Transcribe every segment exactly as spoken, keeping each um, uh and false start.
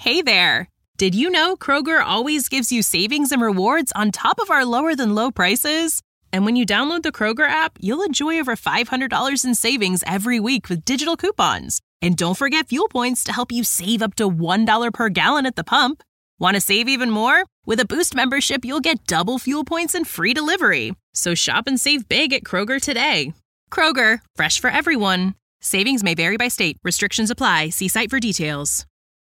Hey there! Did you know Kroger always gives you savings and rewards on top of our lower-than-low prices? And when you download the Kroger app, you'll enjoy over five hundred dollars in savings every week with digital coupons. And don't forget fuel points to help you save up to one dollar per gallon at the pump. Want to save even more? With a Boost membership, you'll get double fuel points and free delivery. So shop and save big at Kroger today. Kroger, fresh for everyone. Savings may vary by state. Restrictions apply. See site for details.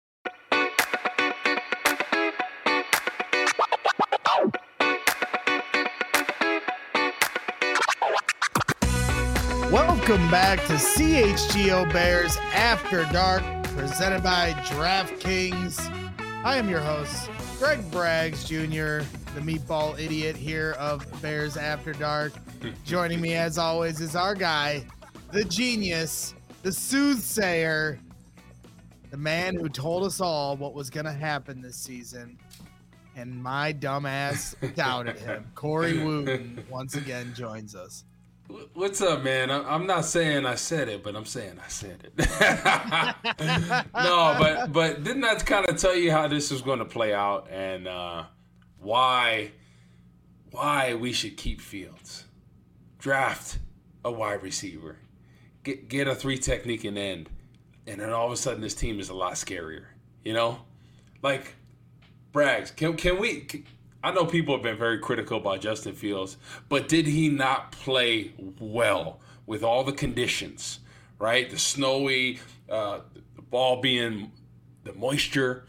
Welcome back to C H G O Bears After Dark, presented by DraftKings. I am your host, Greg Braggs Junior, the meatball idiot here of Bears After Dark. Joining me, as always, is our guy, the genius, the soothsayer, the man who told us all what was going to happen this season, and my dumbass doubted him. Corey Wooten once again joins us. What's up, man? I'm not saying I said it, but I'm saying I said it. No, but but didn't I kind of tell you how this was going to play out and uh, why why we should keep Fields? Draft a wide receiver, get get a three technique and end, and then all of a sudden this team is a lot scarier. You know, like Braggs, can can we? Can, I know people have been very critical about Justin Fields, but did he not play well with all the conditions, right? The snowy, uh, the ball being the moisture.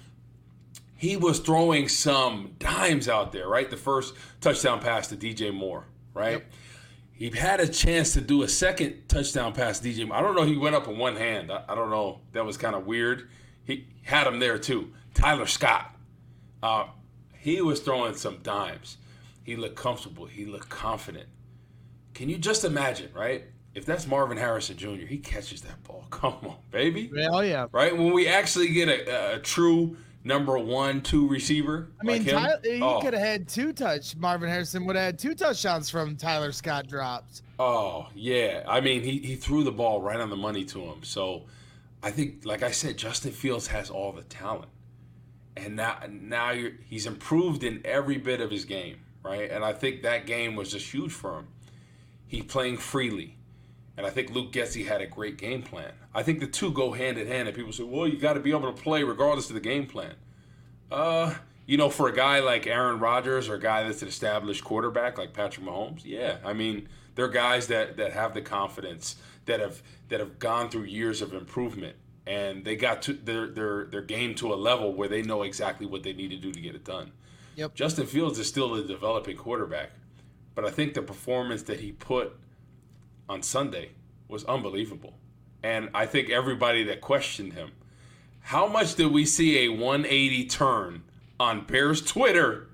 He was throwing some dimes out there, right? The first touchdown pass to D J Moore, right? Yep. He had a chance to do a second touchdown pass to D J Moore. I don't know, he went up in one hand. I, I don't know. That was kind of weird. He had him there too. Tyler Scott. Uh, He was throwing some dimes. He looked comfortable. He looked confident. Can you just imagine, right? If that's Marvin Harrison Junior, he catches that ball. Come on, baby. Oh, yeah. Right? When we actually get a, a true number one, two receiver. I mean, like him, Tyler, he oh. could have had two touch. Marvin Harrison would have had two touchdowns from Tyler Scott drops. Oh, yeah. I mean, he, he threw the ball right on the money to him. So I think, like I said, Justin Fields has all the talent. And now, now you're, he's improved in every bit of his game, right? And I think that game was just huge for him. He's playing freely. And I think Luke Getsy had a great game plan. I think the two go hand in hand. And people say, well, you got to be able to play regardless of the game plan. Uh, you know, for a guy like Aaron Rodgers or a guy that's an established quarterback like Patrick Mahomes, yeah. I mean, they're guys that, that have the confidence, that have that have gone through years of improvement. And they got to their, their their game to a level where they know exactly what they need to do to get it done. Yep. Justin Fields is still a developing quarterback, but I think the performance that he put on Sunday was unbelievable. And I think everybody that questioned him, how much did we see a one eighty turn on Bears Twitter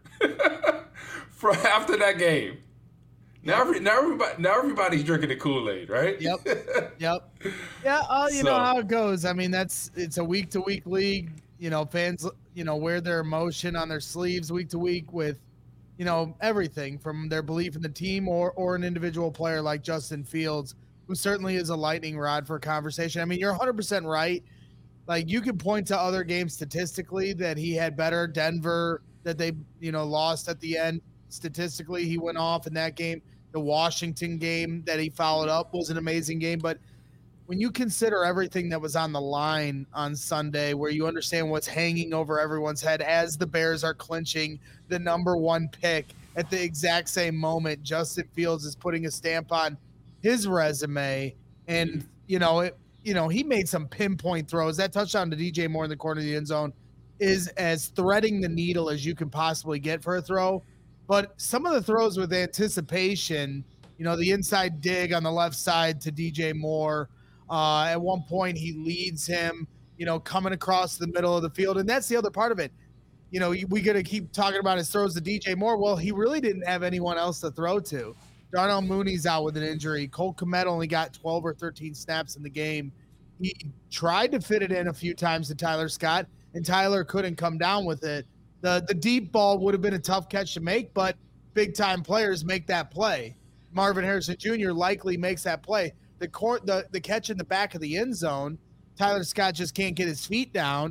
for after that game? Now, every, now, everybody, now everybody's drinking the Kool-Aid, right? Yep, yep. Yeah, uh, you so, know how it goes. I mean, that's it's a week-to-week league. You know, fans, you know, wear their emotion on their sleeves week to week with, you know, everything from their belief in the team or or an individual player like Justin Fields, who certainly is a lightning rod for conversation. I mean, you're one hundred percent right. Like, you can point to other games statistically that he had better. Denver, that they, you know, lost at the end. Statistically, he went off in that game. The Washington game that he followed up was an amazing game. But when you consider everything that was on the line on Sunday, where you understand what's hanging over everyone's head as the Bears are clinching the number one pick at the exact same moment, Justin Fields is putting a stamp on his resume. And, you know, it, you know, he made some pinpoint throws. That touchdown to D J Moore in the corner of the end zone is as threading the needle as you can possibly get for a throw. But some of the throws with anticipation, you know, the inside dig on the left side to D J Moore. Uh, at one point, he leads him, you know, coming across the middle of the field. And that's the other part of it. You know, we got to keep talking about his throws to D J Moore. Well, he really didn't have anyone else to throw to. Darnell Mooney's out with an injury. Cole Kmet only got twelve or thirteen snaps in the game. He tried to fit it in a few times to Tyler Scott, and Tyler couldn't come down with it. The the deep ball would have been a tough catch to make, but big-time players make that play. Marvin Harrison Junior likely makes that play. The court, the, the catch in the back of the end zone, Tyler Scott just can't get his feet down.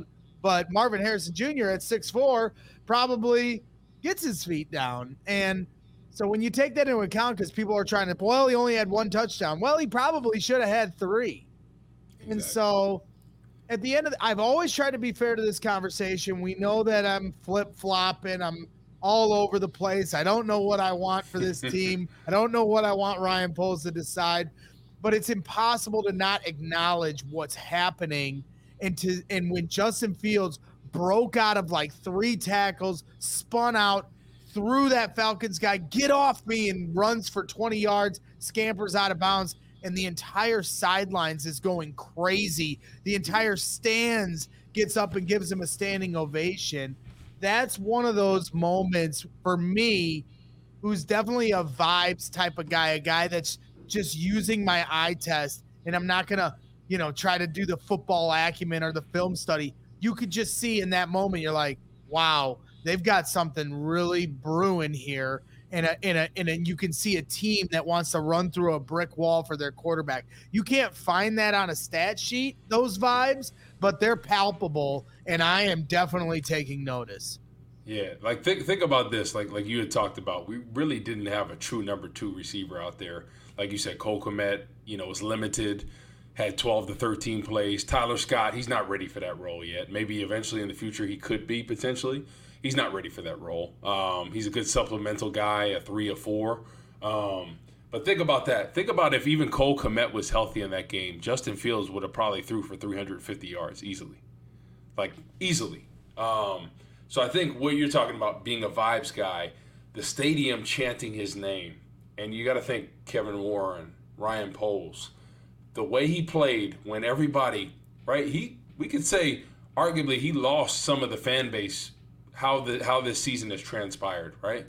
But Marvin Harrison Junior at six foot four probably gets his feet down. And so when you take that into account, because people are trying to, well, he only had one touchdown. Well, he probably should have had three. Exactly. And so at the end of the, I've always tried to be fair to this conversation. We know that I'm flip-flopping. I'm all over the place. I don't know what I want for this team. I don't know what I want Ryan Poles to decide. But it's impossible to not acknowledge what's happening. And to and when Justin Fields broke out of like three tackles, spun out, threw that Falcons guy, get off me, and runs for twenty yards, scampers out of bounds, and the entire sidelines is going crazy. The entire stands gets up and gives him a standing ovation. That's one of those moments for me, who's definitely a vibes type of guy, a guy that's just using my eye test, and I'm not going to, you know, try to do the football acumen or the film study. You could just see in that moment, you're like, wow, they've got something really brewing here. And a, and, a, and a, you can see a team that wants to run through a brick wall for their quarterback. You can't find that on a stat sheet, those vibes, but they're palpable, and I am definitely taking notice. Yeah, like think think about this, like like you had talked about. We really didn't have a true number two receiver out there. Like you said, Cole Kmet, you know, was limited, had twelve to thirteen plays. Tyler Scott, he's not ready for that role yet. Maybe eventually in the future he could be potentially. He's not ready for that role. Um, he's a good supplemental guy, a three or four. Um, but think about that. Think about if even Cole Kmet was healthy in that game, Justin Fields would have probably threw for three hundred fifty yards easily. Like, easily. Um, so I think what you're talking about, being a vibes guy, the stadium chanting his name, and you got to think Kevin Warren, Ryan Poles, the way he played when everybody, right, he we could say arguably he lost some of the fan base how the how this season has transpired, right?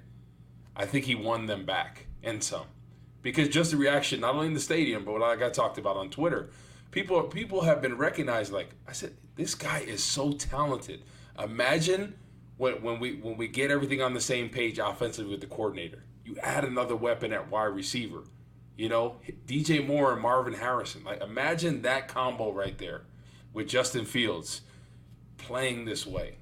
I think he won them back and some. Because just the reaction, not only in the stadium, but what I got talked about on Twitter, people people have been recognized. Like I said, this guy is so talented. Imagine when when we when we get everything on the same page offensively with the coordinator. You add another weapon at wide receiver. You know, D J Moore and Marvin Harrison. Like imagine that combo right there with Justin Fields playing this way.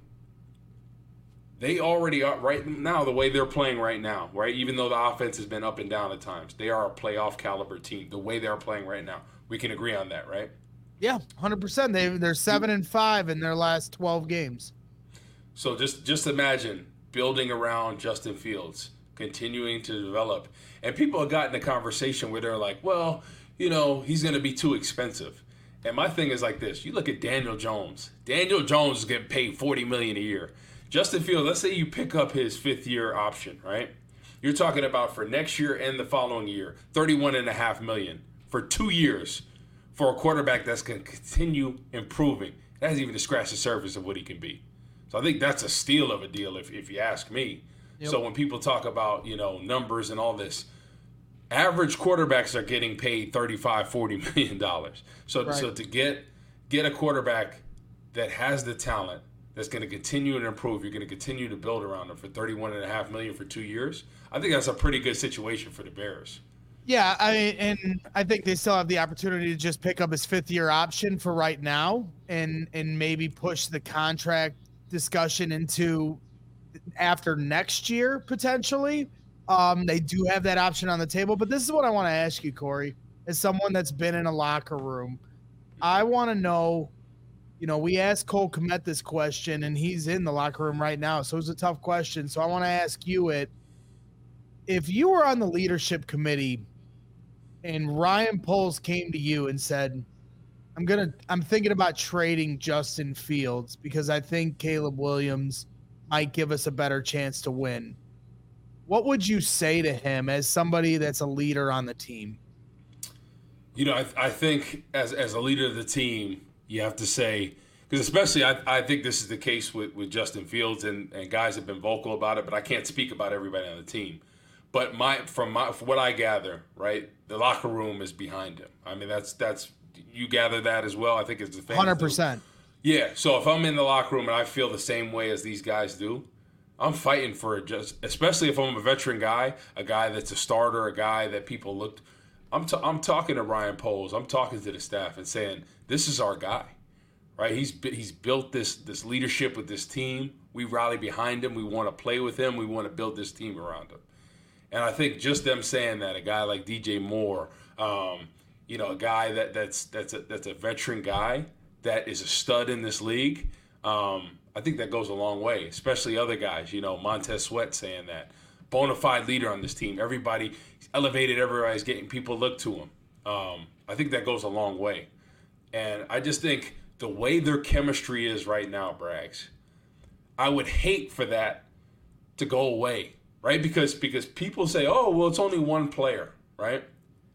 They already are right now, the way they're playing right now, right? Even though the offense has been up and down at times, they are a playoff caliber team. The way they're playing right now, we can agree on that, right? Yeah, one hundred percent. They they're seven and five in their last twelve games. So just just imagine building around Justin Fields, continuing to develop, and people have gotten a conversation where they're like, well, you know, he's going to be too expensive. And my thing is like this: you look at Daniel Jones. Daniel Jones is getting paid forty million dollars a year. Justin Fields, let's say you pick up his fifth year option, right? You're talking about for next year and the following year, thirty-one and a half million for two years for a quarterback that's going to continue improving. That hasn't even scratched the surface of what he can be. So I think that's a steal of a deal, if if you ask me. Yep. So when people talk about, you know, numbers and all this, average quarterbacks are getting paid thirty-five, forty million dollars. So right. so to get get a quarterback that has the talent, that's going to continue to improve, you're going to continue to build around them for thirty-one and a half million for two years. I think that's a pretty good situation for the Bears. Yeah, I mean, and I think they still have the opportunity to just pick up his fifth year option for right now, and and maybe push the contract discussion into after next year potentially. Um, they do have that option on the table, but this is what I want to ask you, Corey, as someone that's been in a locker room. I want to know. You know, we asked Cole Kmet this question, and he's in the locker room right now, so it's a tough question. So I want to ask you it. If you were on the leadership committee and Ryan Poles came to you and said, I'm gonna I'm thinking about trading Justin Fields because I think Caleb Williams might give us a better chance to win, what would you say to him as somebody that's a leader on the team? You know, I, I think as as a leader of the team, you have to say, because especially I, I think this is the case with, with Justin Fields, and, and guys have been vocal about it, but I can't speak about everybody on the team. But my from my from what I gather, right, the locker room is behind him. I mean, that's that's you gather that as well. I think it's the fans. one hundred percent. Yeah. So if I'm in the locker room and I feel the same way as these guys do, I'm fighting for it. Just especially if I'm a veteran guy, a guy that's a starter, a guy that people looked. I'm t- I'm talking to Ryan Poles. I'm talking to the staff and saying, this is our guy. right? He's he's built this this leadership with this team. We rally behind him. We want to play with him. We want to build this team around him. And I think just them saying that, a guy like D J Moore, um, you know, a guy that that's that's a that's a veteran guy that is a stud in this league. Um, I think that goes a long way, especially other guys. You know, Montez Sweat saying that, bona fide leader on this team. Everybody elevated. Everybody's getting people look to him. Um, I think that goes a long way. And I just think the way their chemistry is right now, Braggs, I would hate for that to go away, right? Because because people say, oh, well, it's only one player, right?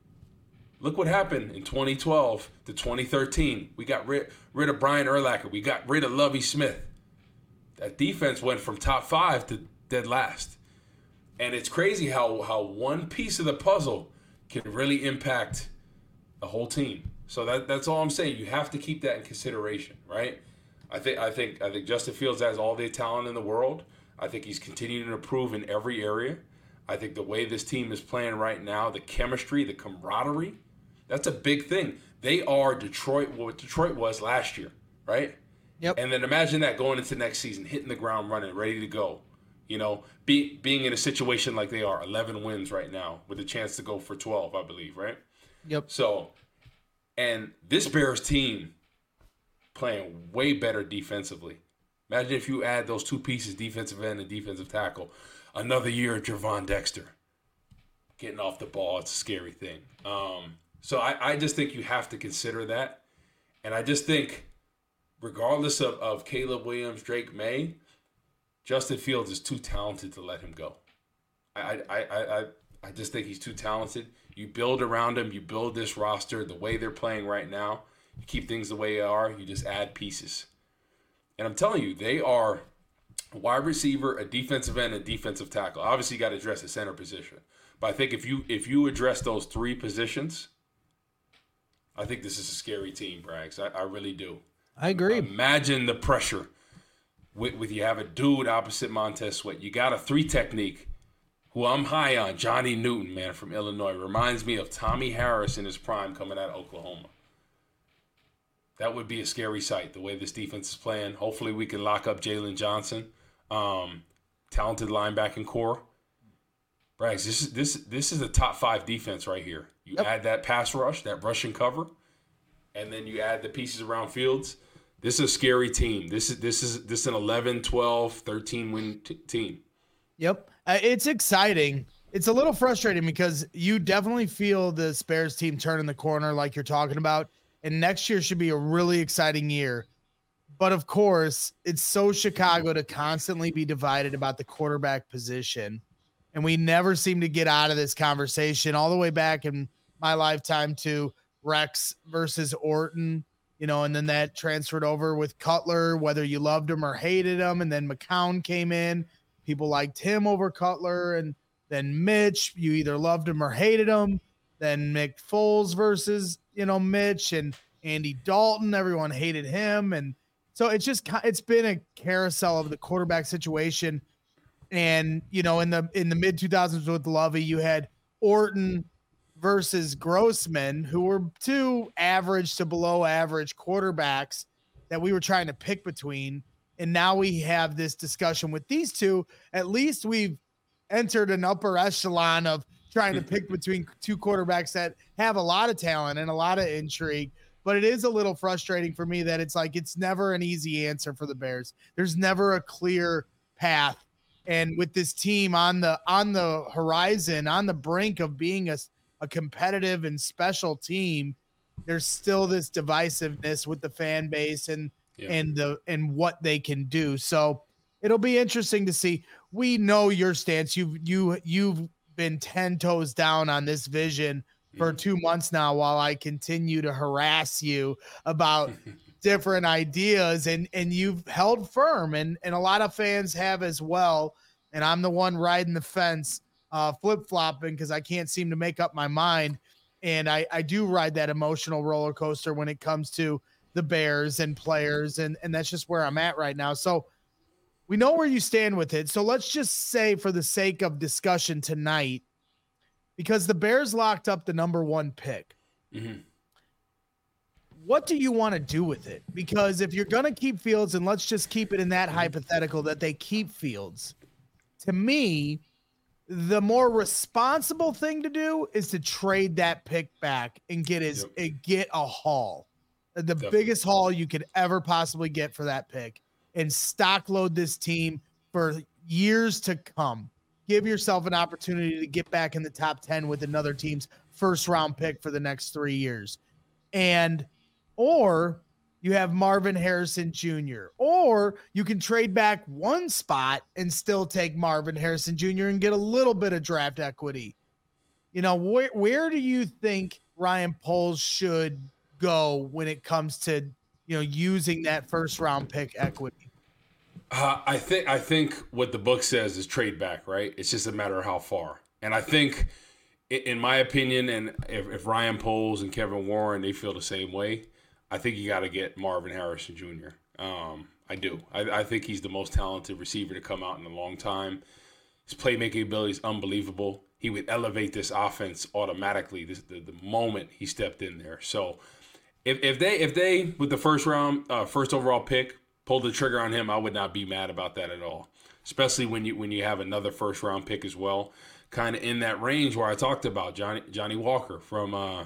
Look what happened in twenty twelve to twenty thirteen. We got rid, rid of Brian Urlacher. We got rid of Lovie Smith. That defense went from top five to dead last. And it's crazy how, how one piece of the puzzle can really impact the whole team. So that that's all I'm saying. You have to keep that in consideration, right? I think I think I think Justin Fields has all the talent in the world. I think he's continuing to improve in every area. I think the way this team is playing right now, the chemistry, the camaraderie, that's a big thing. They are Detroit, what Detroit was last year, right? Yep. And then imagine that going into next season, hitting the ground running, ready to go. You know, be, being in a situation like they are, eleven wins right now with a chance to go for twelve, I believe, right? Yep. So, and this Bears team playing way better defensively. Imagine if you add those two pieces, defensive end and defensive tackle. Another year of Gervon Dexter getting off the ball. It's a scary thing. Um, so I, I just think you have to consider that. And I just think regardless of, of Caleb Williams, Drake May, Justin Fields is too talented to let him go. I I, I, I I just think he's too talented. You build around him. You build this roster the way they're playing right now. You keep things the way they are. You just add pieces. And I'm telling you, they are a wide receiver, a defensive end, a defensive tackle. Obviously, you got to address the center position. But I think if you if you address those three positions, I think this is a scary team, Braggs. I, I really do. I agree. Imagine the pressure with, with you have a dude opposite Montez Sweat. You got a three technique who I'm high on, Johnny Newton, man, from Illinois. Reminds me of Tommy Harris in his prime coming out of Oklahoma. That would be a scary sight, the way this defense is playing. Hopefully we can lock up Jalen Johnson. Um, talented linebacking core. Braggs, this is this this is a top five defense right here. You yep. add that pass rush, that rush and cover, and then you add the pieces around Fields. This is a scary team. This is this is this is an eleven, twelve, thirteen win t- team. Yep. Uh, it's exciting. It's a little frustrating because you definitely feel the Bears team turning the corner like you're talking about. And next year should be a really exciting year. But of course, it's so Chicago to constantly be divided about the quarterback position. And we never seem to get out of this conversation all the way back in my lifetime to Rex versus Orton, you know, and then that transferred over with Cutler, whether you loved him or hated him. And then McCown came in. People liked him over Cutler. And then Mitch, you either loved him or hated him. Then Mick Foles versus, you know, Mitch and Andy Dalton. Everyone hated him. And so it's just, it's been a carousel of the quarterback situation. And, you know, in the, in the mid two thousands with Lovey, you had Orton versus Grossman, who were two average to below average quarterbacks that we were trying to pick between. And now we have this discussion with these two. At least we've entered an upper echelon of trying to pick between two quarterbacks that have a lot of talent and a lot of intrigue. But it is a little frustrating for me that it's like, it's never an easy answer for the Bears. There's never a clear path. And with this team on the, on the horizon, on the brink of being a, a competitive and special team, there's still this divisiveness with the fan base and, yeah. and the, and what they can do. So it'll be interesting to see. We know your stance. You've, you, you've been ten toes down on this vision for two months now, while I continue to harass you about different ideas, and, and you've held firm, and, and a lot of fans have as well. And I'm the one riding the fence, uh, flip-flopping because I can't seem to make up my mind. And I, I do ride that emotional roller coaster when it comes to the Bears and players. And, and that's just where I'm at right now. So we know where you stand with it. So let's just say, for the sake of discussion tonight, because the Bears locked up the number one pick, mm-hmm. what do you want to do with it? Because if you're going to keep Fields, and let's just keep it in that hypothetical that they keep Fields, to me, the more responsible thing to do is to trade that pick back and get his yep. get a haul, the Definitely. biggest haul you could ever possibly get for that pick, and stock load this team for years to come. Give yourself an opportunity to get back in the top ten with another team's first round pick for the next three years. And, or you have Marvin Harrison Junior, or you can trade back one spot and still take Marvin Harrison Junior and get a little bit of draft equity. You know, where, where do you think Ryan Poles should go when it comes to, you know, using that first round pick equity? Uh, I think, I think what the book says is trade back, right? It's just a matter of how far. And I think, in my opinion, and if, if Ryan Poles and Kevin Warren, they feel the same way, I think you got to get Marvin Harrison Junior Um, I do. I, I think he's the most talented receiver to come out in a long time. His playmaking ability is unbelievable. He would elevate this offense automatically this, the, the moment he stepped in there. So if, if they, if they with the first round, uh, first overall pick, pulled the trigger on him, I would not be mad about that at all. Especially when you when you have another first round pick as well, kind of in that range where I talked about Johnny Johnny Walker from uh,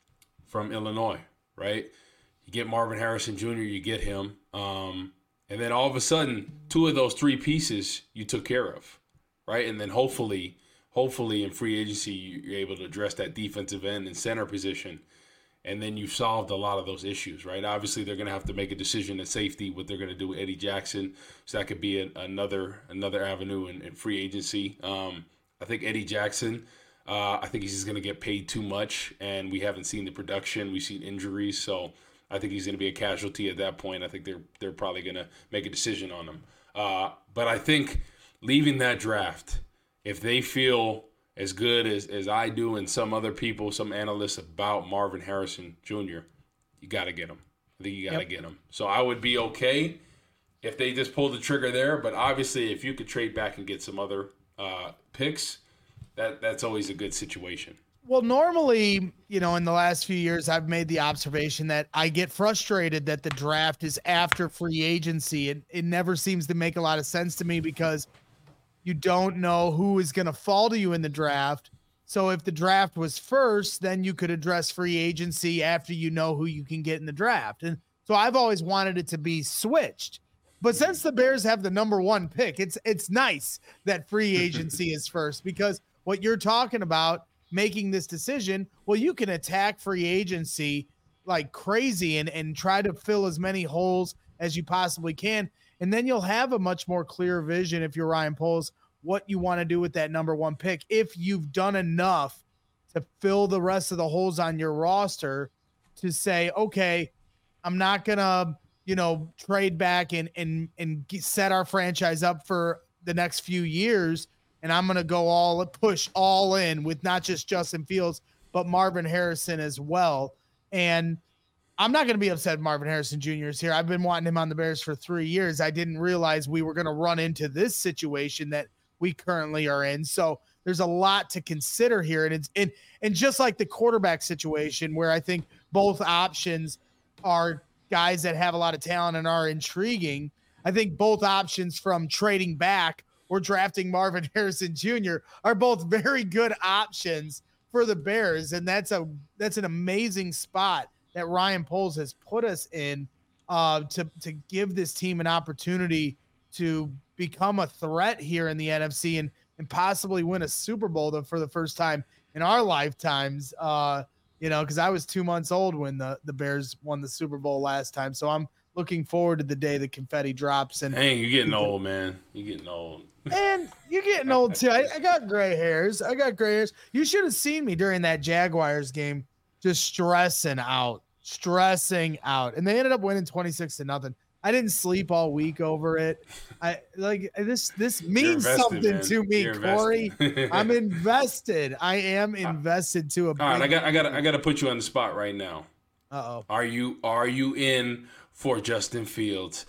from Illinois, right? You get Marvin Harrison Junior, you get him. Um, and then all of a sudden, two of those three pieces you took care of, right? And then hopefully, hopefully in free agency, you're able to address that defensive end and center position. And then you've solved a lot of those issues, right? Obviously, they're going to have to make a decision at safety, what they're going to do with Eddie Jackson. So that could be a, another another avenue in, in free agency. Um, I think Eddie Jackson, uh, I think he's just going to get paid too much, and we haven't seen the production. We've seen injuries, so I think he's going to be a casualty at that point. I think they're they're probably going to make a decision on him. Uh, but I think leaving that draft, if they feel as good as, as I do and some other people, some analysts about Marvin Harrison Junior, you got to get him. I think you got to yep. get him. So I would be okay if they just pulled the trigger there. But obviously, if you could trade back and get some other uh, picks, that that's always a good situation. Well, normally, you know, in the last few years, I've made the observation that I get frustrated that the draft is after free agency. It, it never seems to make a lot of sense to me because you don't know who is going to fall to you in the draft. So if the draft was first, then you could address free agency after you know who you can get in the draft. And so I've always wanted it to be switched. But since the Bears have the number one pick, it's it's nice that free agency is first, because what you're talking about, making this decision, well, you can attack free agency like crazy and, and try to fill as many holes as you possibly can. And then you'll have a much more clear vision, if you're Ryan Poles, what you want to do with that number one pick. If you've done enough to fill the rest of the holes on your roster to say, okay, I'm not going to, you know, trade back and, and, and set our franchise up for the next few years. And I'm going to go all push all in with not just Justin Fields, but Marvin Harrison as well. And I'm not going to be upset Marvin Harrison Junior is here. I've been wanting him on the Bears for three years. I didn't realize we were going to run into this situation that we currently are in. So there's a lot to consider here. And it's and, and just like the quarterback situation, where I think both options are guys that have a lot of talent and are intriguing, I think both options, from trading back or drafting Marvin Harrison Junior, are both very good options for the Bears. And that's a that's an amazing spot that Ryan Poles has put us in, uh, to, to give this team an opportunity to become a threat here in the N F C and, and possibly win a Super Bowl for the first time in our lifetimes. Uh, you know, because I was two months old when the, the Bears won the Super Bowl last time. So I'm looking forward to the day the confetti drops. And dang, you're getting old, man. You're getting old. And you're getting old too. I, I got gray hairs. I got gray hairs. You should have seen me during that Jaguars game, just stressing out, stressing out. And they ended up winning twenty-six to nothing. I didn't sleep all week over it. I like this, this means invested, something man. to me, you're Corey. I'm invested. I am invested to a All right, I got I got I got to put you on the spot right now. Uh-oh. Are you are you in for Justin Fields?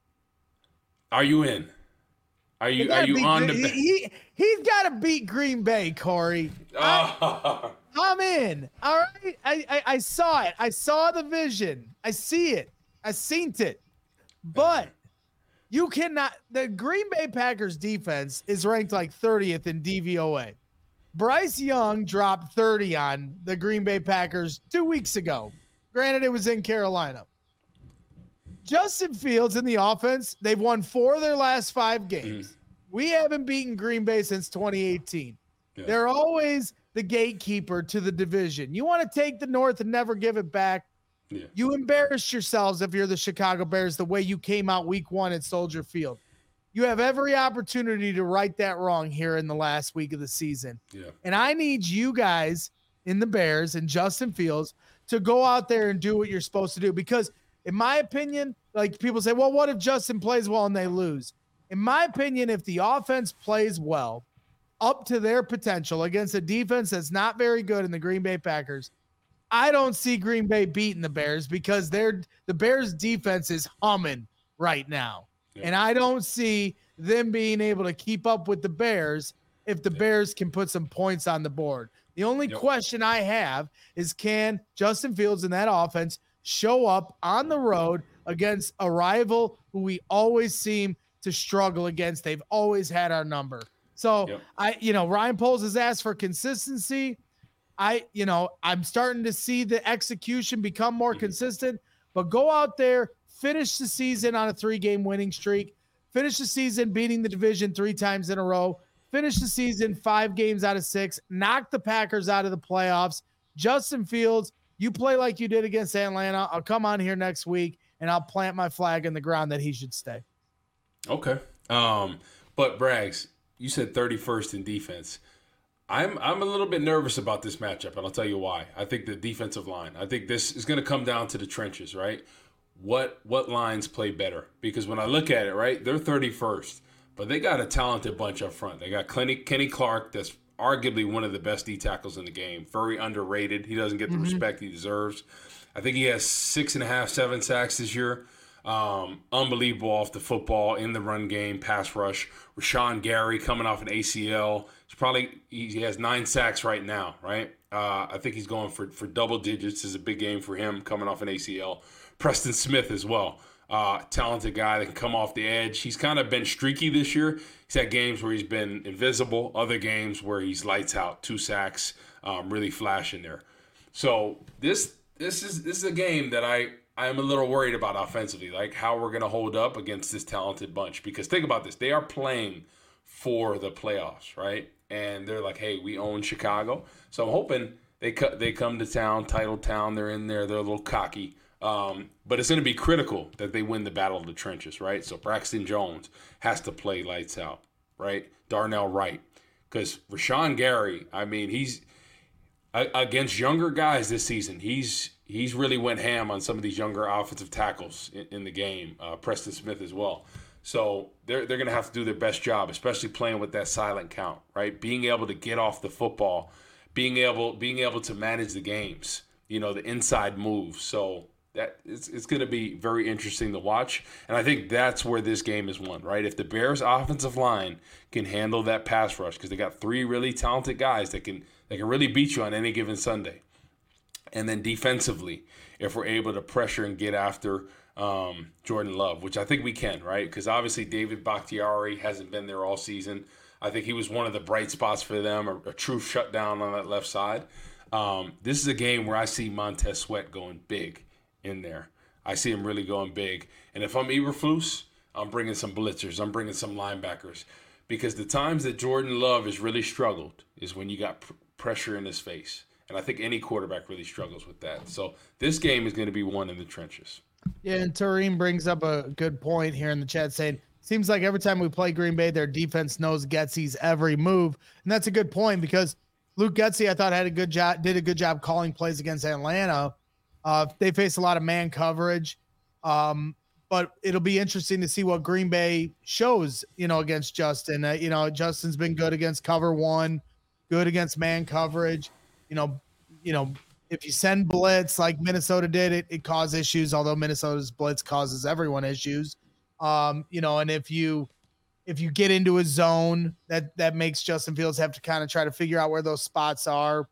Are you in? Are you are you on the he, he he's got to beat Green Bay, Corey. Oh. I'm in. All right. I, I I saw it. I saw the vision. I see it. I seen it. But you cannot. The Green Bay Packers defense is ranked like thirtieth in D V O A. Bryce Young dropped thirty on the Green Bay Packers two weeks ago. Granted, it was in Carolina. Justin Fields in the offense, they've won four of their last five games. Mm. We haven't beaten Green Bay since twenty eighteen. Yeah. They're always the gatekeeper to the division. You want to take the North and never give it back. Yeah. You embarrass yourselves if you're the Chicago Bears the way you came out week one at Soldier Field. You have every opportunity to right that wrong here in the last week of the season. Yeah. And I need you guys in the Bears and Justin Fields to go out there and do what you're supposed to do, because in my opinion, like people say, well, what if Justin plays well and they lose? In my opinion, if the offense plays well up to their potential against a defense that's not very good in the Green Bay Packers, I don't see Green Bay beating the Bears, because they're the Bears defense is humming right now. Yeah. And I don't see them being able to keep up with the Bears if the yeah. Bears can put some points on the board. The only yep. question I have is, can Justin Fields and that offense show up on the road against a rival who we always seem to struggle against? They've always had our number. So yep. I, you know, Ryan Poles has asked for consistency. I, you know, I'm starting to see the execution become more mm-hmm. consistent, but go out there, finish the season on a three game winning streak, finish the season beating the division three times in a row, finish the season five games out of six, knock the Packers out of the playoffs. Justin Fields, you play like you did against Atlanta. I'll come on here next week and I'll plant my flag in the ground that he should stay. Okay. Um, but Braggs, you said thirty-first in defense. I'm I'm a little bit nervous about this matchup, and I'll tell you why. I think the defensive line. I think this is going to come down to the trenches, right? What what lines play better? Because when I look at it, right, they're thirty-first, but they got a talented bunch up front. They got Kenny, Kenny Clark, that's arguably one of the best D tackles in the game. Very underrated. He doesn't get the mm-hmm. respect he deserves. I think he has six and a half, seven sacks this year. Um, unbelievable off the football, in the run game, pass rush. Rashawn Gary coming off an A C L. He's probably he has nine sacks right now, right? Uh, I think he's going for, for double digits. This is a big game for him coming off an A C L. Preston Smith as well. Uh, talented guy that can come off the edge. He's kind of been streaky this year. He's had games where he's been invisible, other games where he's lights out, two sacks, um, really flashing there. So this this is this is a game that I I am a little worried about offensively, like how we're going to hold up against this talented bunch. Because think about this, they are playing for the playoffs, right? And they're like, hey, we own Chicago. So I'm hoping they cut they come to town, title town. They're in there. They're a little cocky. Um, but it's going to be critical that they win the battle of the trenches, right? So Braxton Jones has to play lights out, right? Darnell Wright. Because Rashawn Gary, I mean, he's against younger guys this season. He's he's really went ham on some of these younger offensive tackles in, in the game. Uh, Preston Smith as well. So they're they're going to have to do their best job, especially playing with that silent count, right? Being able to get off the football, being able being able to manage the games, you know, the inside moves. So that it's it's going to be very interesting to watch, and I think that's where this game is won, right? If the Bears' offensive line can handle that pass rush, because they got three really talented guys that can that can really beat you on any given Sunday, and then defensively, if we're able to pressure and get after um, Jordan Love, which I think we can, right? Because obviously David Bakhtiari hasn't been there all season. I think he was one of the bright spots for them, a, a true shutdown on that left side. Um, this is a game where I see Montez Sweat going big in there. I see him really going big. And if I'm Eberflus, I'm bringing some blitzers. I'm bringing some linebackers. Because the times that Jordan Love has really struggled is when you got pr- pressure in his face. And I think any quarterback really struggles with that. So this game is going to be won in the trenches. Yeah, and Tareem brings up a good point here in the chat saying, seems like every time we play Green Bay, their defense knows Getsy's every move. And that's a good point, because Luke Getsy, I thought, had a good job, did a good job calling plays against Atlanta. Uh, they face a lot of man coverage, um, but it'll be interesting to see what Green Bay shows, you know, against Justin. Uh, you know, Justin's been good against cover one, good against man coverage. You know, you know, if you send blitz like Minnesota did, it, it caused issues, although Minnesota's blitz causes everyone issues. Um, you know, and if you if you get into a zone, that that makes Justin Fields have to kind of try to figure out where those spots are.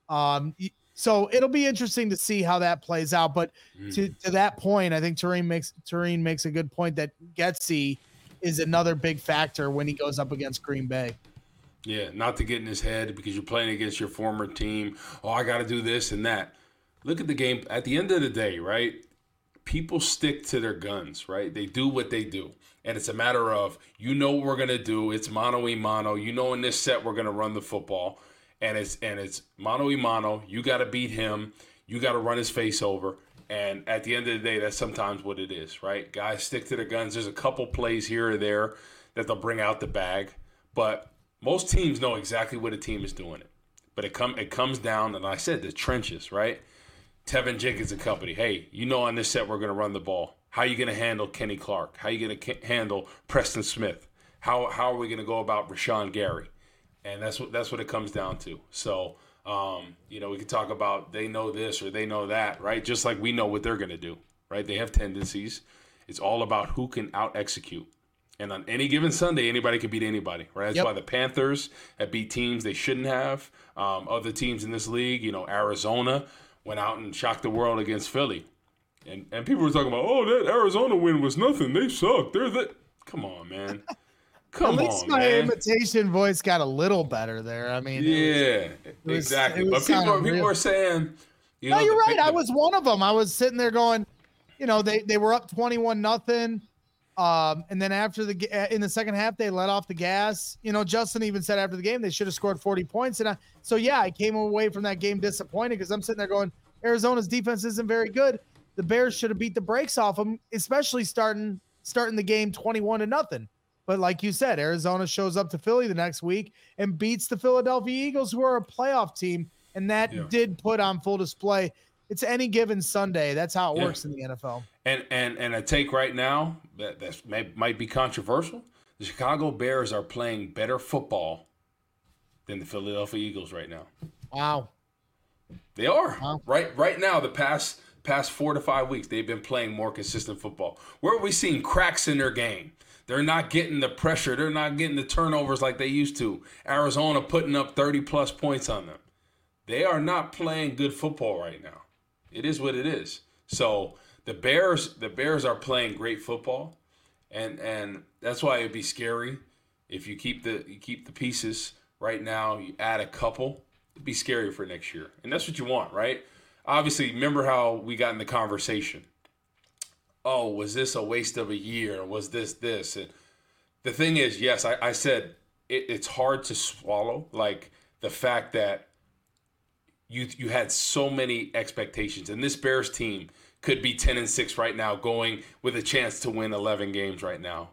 Um, so it'll be interesting to see how that plays out. But mm. to, to that point, I think Terrain makes Terrain makes a good point that Getsy is another big factor when he goes up against Green Bay. Yeah, not to get in his head because you're playing against your former team. Oh, I got to do this and that. Look at the game. At the end of the day, right, people stick to their guns, right? They do what they do. And it's a matter of, you know what we're going to do. It's mano-y-mano. You know in this set we're going to run the football. And it's and it's mano-y-mano. You got to beat him. You got to run his face over. And at the end of the day, that's sometimes what it is, right? Guys stick to their guns. There's a couple plays here or there that they'll bring out the bag. But most teams know exactly what a team is doing it. But it come it comes down, and I said, the trenches, right? Tevin Jenkins and company. Hey, you know on this set we're going to run the ball. How are you going to handle Kenny Clark? How are you going to ca- handle Preston Smith? How how are we going to go about Rashawn Gary? And that's what that's what it comes down to. So, um, you know, we can talk about they know this or they know that, right? Just like we know what they're going to do, right? They have tendencies. It's all about who can out-execute. And on any given Sunday, anybody can beat anybody, right? That's yep. why the Panthers have beat teams they shouldn't have. Um, other teams in this league, you know, Arizona went out and shocked the world against Philly. And and people were talking about, oh, that Arizona win was nothing. They suck. They're that. Come on, man. Come At least on, my man. imitation voice got a little better there. I mean, yeah, it was, exactly. it but people, people are saying, you know, no, you're the, right. the, I was one of them. I was sitting there going, you know, they, they were up twenty-one nothing. Um, and then after the in the second half, they let off the gas. You know, Justin even said after the game they should have scored forty points. And I, so yeah, I came away from that game disappointed because I'm sitting there going, Arizona's defense isn't very good. The Bears should have beat the brakes off them, especially starting starting the game twenty-one to nothing. But like you said, Arizona shows up to Philly the next week and beats the Philadelphia Eagles, who are a playoff team, and that yeah. did put on full display. It's any given Sunday. That's how it yeah. works in the N F L. And and and a take right now that that may, might be controversial. The Chicago Bears are playing better football than the Philadelphia Eagles right now. Wow. They are. Wow. Right right now, the past past four to five weeks, they've been playing more consistent football. Where are we seeing cracks in their game? They're not getting the pressure. They're not getting the turnovers like they used to. Arizona putting up thirty-plus points on them. They are not playing good football right now. It is what it is. So the Bears, the Bears are playing great football, and and that's why it'd be scary if you keep the you keep the pieces right now. You add a couple, it'd be scary for next year, and that's what you want, right? Obviously, remember how we got in the conversation. Oh, was this a waste of a year? Was this this? And the thing is, yes, I, I said it, it's hard to swallow, like the fact that you you had so many expectations, and this Bears team could be ten and six right now, going with a chance to win eleven games right now.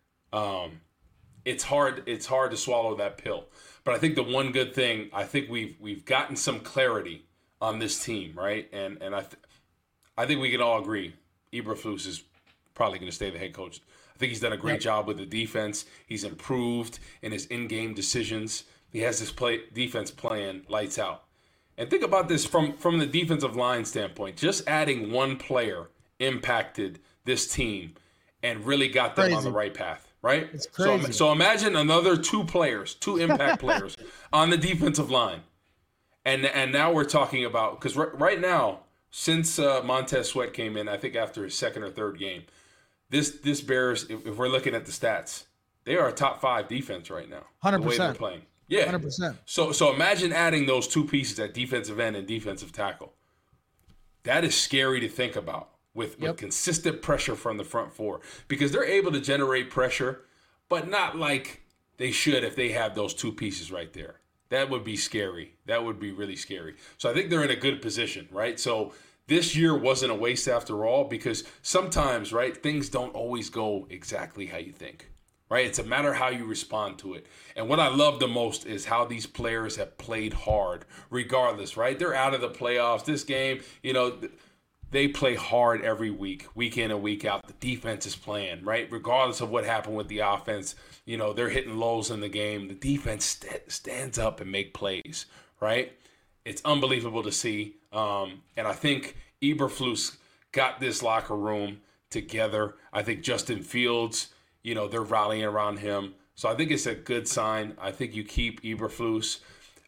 Um, it's hard it's hard to swallow that pill. But I think the one good thing, I think we've we've gotten some clarity on this team, right? And and I th- I think we can all agree Eberflus is probably going to stay the head coach. I think he's done a great yep. job with the defense. He's improved in his in-game decisions. He has this play defense playing lights out. And think about this from, from the defensive line standpoint. Just adding one player impacted this team and really got them crazy. On the right path, right? It's crazy. So, so imagine another two players, two impact players on the defensive line. And and now we're talking about – because r- right now, since uh, Montez Sweat came in, I think after his second or third game, this this Bears, if, if we're looking at the stats, they are a top five defense right now. one hundred percent. The way they're playing. Yeah. one hundred percent. So so imagine adding those two pieces at defensive end and defensive tackle. That is scary to think about with, yep. with consistent pressure from the front four, because they're able to generate pressure, but not like they should if they have those two pieces right there. That would be scary. That would be really scary. So I think they're in a good position, right? So this year wasn't a waste after all, because sometimes, right, things don't always go exactly how you think. Right? It's a matter of how you respond to it. And what I love the most is how these players have played hard regardless, right? They're out of the playoffs. This game, you know, they play hard every week, week in and week out. The defense is playing, right? Regardless of what happened with the offense, you know, they're hitting lows in the game. The defense st- stands up and make plays, right? It's unbelievable to see. Um, and I think Eberflus got this locker room together. I think Justin Fields, you know, they're rallying around him. So I think it's a good sign. I think you keep Eberflus.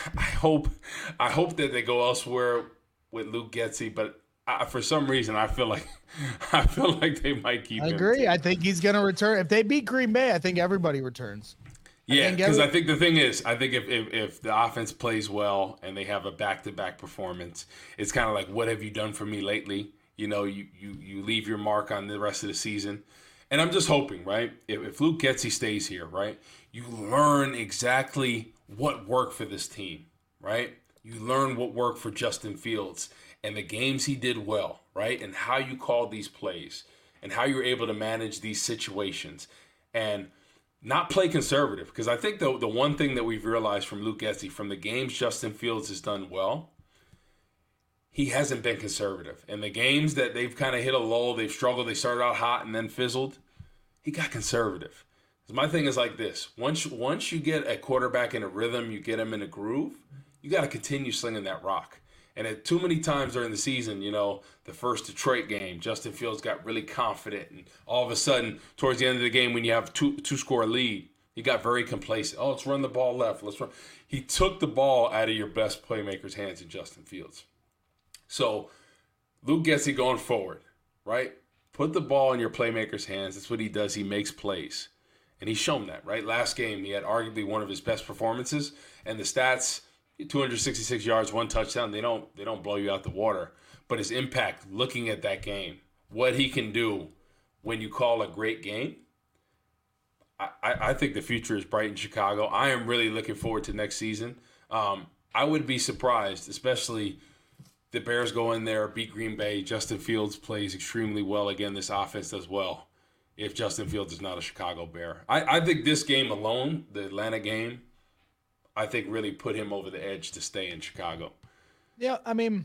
I hope I hope that they go elsewhere with Luke Getsy, but I, for some reason I feel like I feel like they might keep I him. agree. Too. I think he's going to return. If they beat Green Bay, I think everybody returns. Yeah, because I, I think the thing is, I think if, if if the offense plays well and they have a back-to-back performance, it's kind of like, what have you done for me lately? You know, you, you, you leave your mark on the rest of the season. And I'm just hoping, right, if, if Luke Getsy stays here, right, you learn exactly what worked for this team, right? You learn what worked for Justin Fields and the games he did well, right, and how you called these plays and how you were able to manage these situations. And not play conservative, because I think the the one thing that we've realized from Luke Getsy, from the games Justin Fields has done well, he hasn't been conservative. In the games that they've kind of hit a lull, they've struggled, they started out hot and then fizzled, he got conservative. My thing is like this. Once, once you get a quarterback in a rhythm, you get him in a groove, you got to continue slinging that rock. And at too many times during the season, you know, the first Detroit game, Justin Fields got really confident. And all of a sudden, towards the end of the game, when you have two two score lead, he got very complacent. Oh, let's run the ball left. Let's run. He took the ball out of your best playmaker's hands in Justin Fields. So Luke Getsy going forward, right? Put the ball in your playmaker's hands. That's what he does. He makes plays. And he's shown that, right? Last game, he had arguably one of his best performances. And the stats, two hundred sixty-six yards, one touchdown, they don't they don't blow you out the water. But his impact, looking at that game, what he can do when you call a great game, I, I, I think the future is bright in Chicago. I am really looking forward to next season. Um, I would be surprised, especially the Bears go in there, beat Green Bay. Justin Fields plays extremely well. Again, this offense does well. If Justin Fields is not a Chicago Bear. I, I think this game alone, the Atlanta game, I think really put him over the edge to stay in Chicago. Yeah, I mean,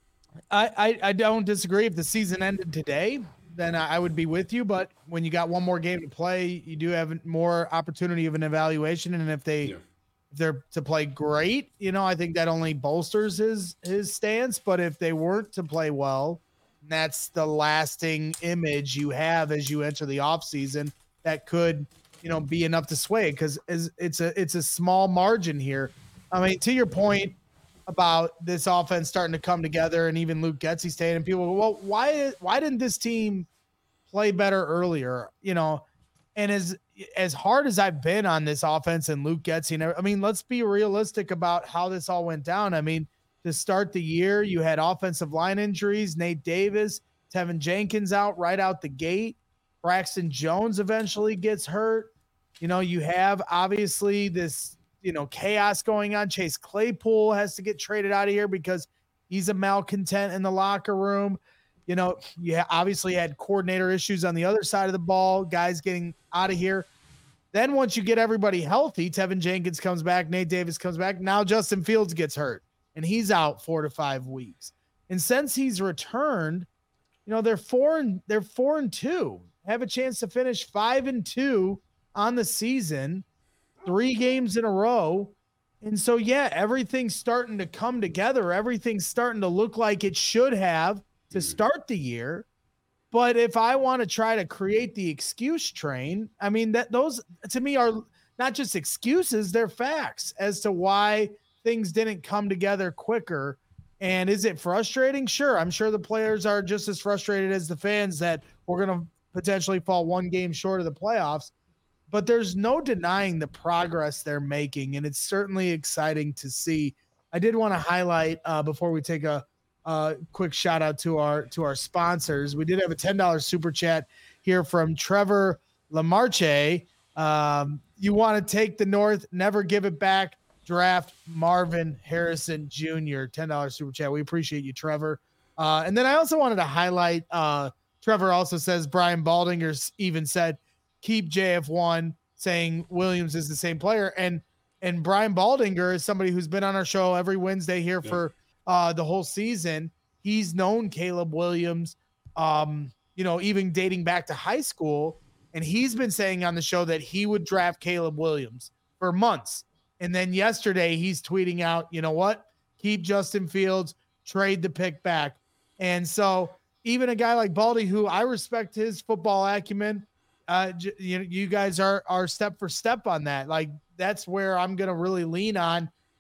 I, I, I don't disagree. If the season ended today, then I would be with you. But when you got one more game to play, you do have more opportunity of an evaluation. And if they yeah. if they're to play great, you know, I think that only bolsters his his stance. But if they weren't to play well, that's the lasting image you have as you enter the offseason that could, you know, be enough to sway, because it's a it's a small margin here. I mean, to your point about this offense starting to come together, and even Luke Getsy staying, and people go, well, why why didn't this team play better earlier? You know, and as as hard as I've been on this offense and Luke Getsy, and I mean, let's be realistic about how this all went down. I mean, to start the year, you had offensive line injuries, Nate Davis, Tevin Jenkins out right out the gate. Braxton Jones eventually gets hurt. You know, you have obviously this, you know, chaos going on. Chase Claypool has to get traded out of here because he's a malcontent in the locker room. You know, you obviously had coordinator issues on the other side of the ball, guys getting out of here. Then once you get everybody healthy, Tevin Jenkins comes back, Nate Davis comes back. Now Justin Fields gets hurt, and he's out four to five weeks. And since he's returned, you know, they're four and they're four and two, have a chance to finish five and two on the season, three games in a row. And so, yeah, everything's starting to come together. Everything's starting to look like it should have to start the year. But if I want to try to create the excuse train, I mean, that those to me are not just excuses, they're facts as to why things didn't come together quicker. And is it frustrating? Sure. I'm sure the players are just as frustrated as the fans that we're going to potentially fall one game short of the playoffs, but there's no denying the progress they're making. And it's certainly exciting to see. I did want to highlight uh, before we take a, a quick shout out to our, to our sponsors. We did have a ten dollars super chat here from Trevor Lamarche. Um, you want to take the North, never give it back. Draft Marvin Harrison Junior ten dollars super chat. We appreciate you, Trevor. Uh, and then I also wanted to highlight, uh, Trevor also says Brian Baldinger even said, keep J F one, saying Williams is the same player. And, and Brian Baldinger is somebody who's been on our show every Wednesday here yeah. for uh, the whole season. He's known Caleb Williams, um, you know, even dating back to high school. And he's been saying on the show that he would draft Caleb Williams for months. And then yesterday he's tweeting out, you know what, keep Justin Fields, trade the pick back. And so even a guy like Baldy, who I respect his football acumen, uh, you, you guys are, are step for step on that. Like, that's where I'm going to really lean on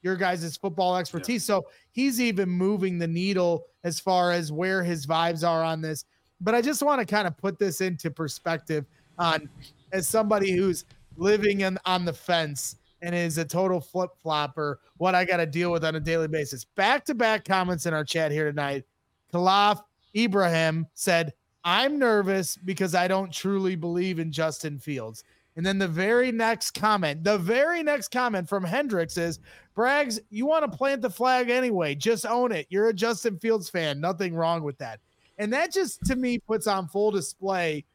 your guys' football expertise. Yeah. So he's even moving the needle as far as where his vibes are on this. But I just want to kind of put this into perspective on as somebody who's living in, on the fence and is a total flip-flopper, what I got to deal with on a daily basis. Back-to-back comments in our chat here tonight. Khalaf Ibrahim said, I'm nervous because I don't truly believe in Justin Fields. And then the very next comment, the very next comment from Hendricks is, Braggs, you want to plant the flag anyway. Just own it. You're a Justin Fields fan. Nothing wrong with that. And that just, to me, puts on full display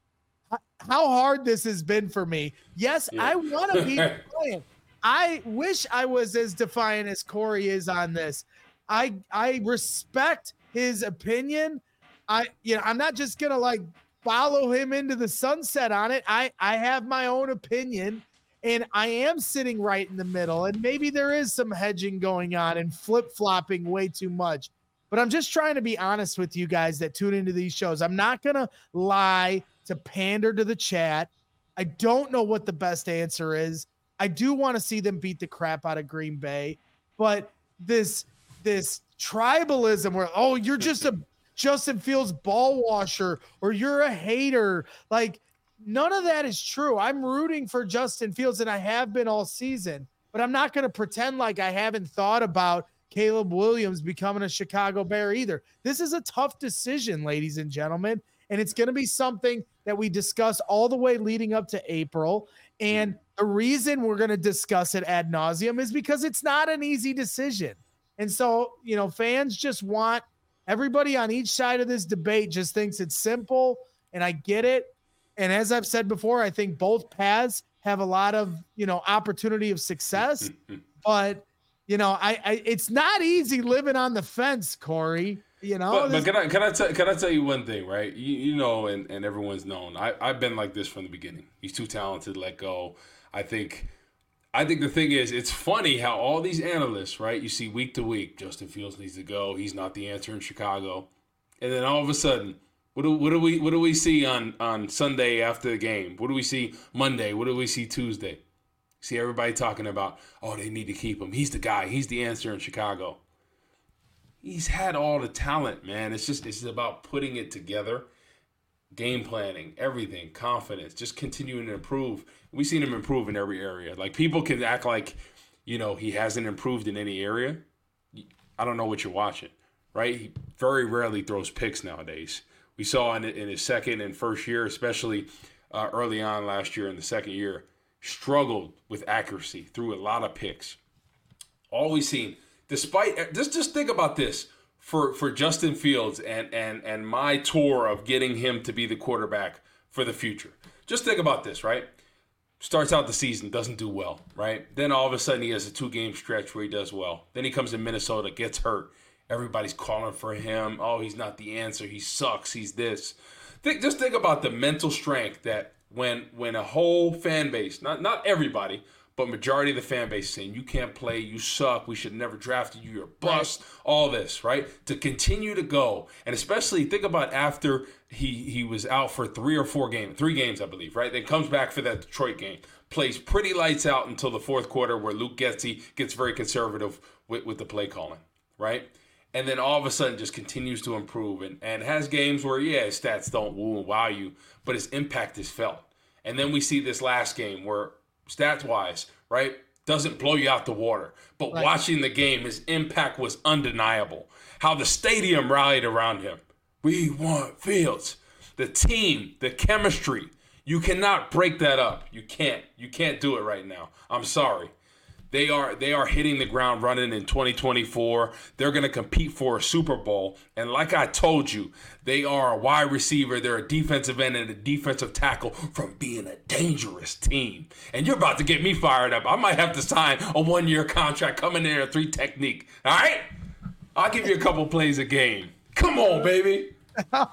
how hard this has been for me. Yes, yeah. I want to be defiant. I wish I was as defiant as Corey is on this. I I respect his opinion. I you know I'm not just gonna like follow him into the sunset on it. I I have my own opinion, and I am sitting right in the middle. And maybe there is some hedging going on and flip flopping way too much. But I'm just trying to be honest with you guys that tune into these shows. I'm not gonna lie to pander to the chat. I don't know what the best answer is. I do want to see them beat the crap out of Green Bay, but this this tribalism where, oh, you're just a Justin Fields ball washer or you're a hater, like none of that is true. I'm rooting for Justin Fields and I have been all season, but I'm not going to pretend like I haven't thought about Caleb Williams becoming a Chicago Bear either. This is a tough decision, ladies and gentlemen, and it's going to be something that we discuss all the way leading up to April. And the reason we're going to discuss it ad nauseum is because it's not an easy decision. And so, you know, fans just want everybody on each side of this debate just thinks it's simple, and I get it. And as I've said before, I think both paths have a lot of, you know, opportunity of success, but you know, I, I it's not easy living on the fence, Corey. You know, but, but can I can I tell can I tell you one thing, right? You, you know, and, and everyone's known. I I've been like this from the beginning. He's too talented to let go. I think I think the thing is, it's funny how all these analysts, right? You see week to week, Justin Fields needs to go. He's not the answer in Chicago, and then all of a sudden, what do what do we what do we see on on Sunday after the game? What do we see Monday? What do we see Tuesday? See everybody talking about, oh, they need to keep him. He's the guy. He's the answer in Chicago. He's had all the talent, man. It's just it's about putting it together, game planning, everything, confidence, just continuing to improve. We've seen him improve in every area. Like, people can act like, you know, he hasn't improved in any area. I don't know what you're watching, right? He very rarely throws picks nowadays. We saw in, in his second and first year, especially uh, early on last year in the second year, struggled with accuracy, threw a lot of picks. All we've seen, despite just just think about this for, for Justin Fields and, and, and my tour of getting him to be the quarterback for the future. Just think about this, right? Starts out the season, doesn't do well, right? Then all of a sudden he has a two-game stretch where he does well. Then he comes to Minnesota, gets hurt. Everybody's calling for him. Oh, he's not the answer. He sucks. He's this. Think, just think about the mental strength that when when a whole fan base, not not everybody, but majority of the fan base saying, you can't play, you suck, we should never draft you, you're a bust, all this, right? To continue to go, and especially think about after he he was out for three or four games, three games, I believe, right? Then comes back for that Detroit game, plays pretty lights out until the fourth quarter where Luke Getsy gets very conservative with, with the play calling, right? And then all of a sudden just continues to improve and, and has games where, yeah, his stats don't woo and wow you, but his impact is felt. And then we see this last game where, stats-wise, right, doesn't blow you out the water. But right. Watching the game, his impact was undeniable. How the stadium rallied around him. We want Fields. The team, the chemistry, you cannot break that up. You can't. You can't do it right now. I'm sorry. They are they are hitting the ground running in twenty twenty-four. They're going to compete for a Super Bowl. And like I told you, they are a wide receiver. They're a defensive end and a defensive tackle from being a dangerous team. And you're about to get me fired up. I might have to sign a one-year contract, come in there at three technique. All right? I'll give you a couple plays a game. Come on, baby. Oh,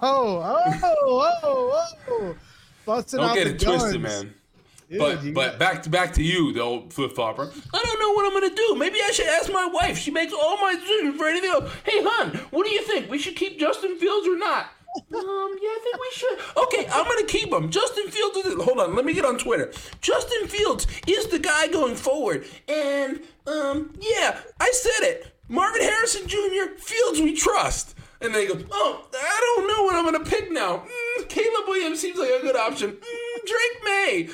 oh, oh, oh. Busting Don't out get the it guns. twisted, man. Dude, but you but got... back to back to you, though, flip flopper. I don't know what I'm gonna do. Maybe I should ask my wife. She makes all my decisions for anything else. Hey, hon, what do you think? We should keep Justin Fields or not? Um, yeah, I think we should. Okay, I'm going to keep him. Justin Fields is it. Hold on, let me get on Twitter. Justin Fields is the guy going forward. And, um, yeah, I said it. Marvin Harrison Junior, Fields we trust. And they go, oh, I don't know what I'm going to pick now. Mm, Caleb Williams seems like a good option. Mm, Drake May.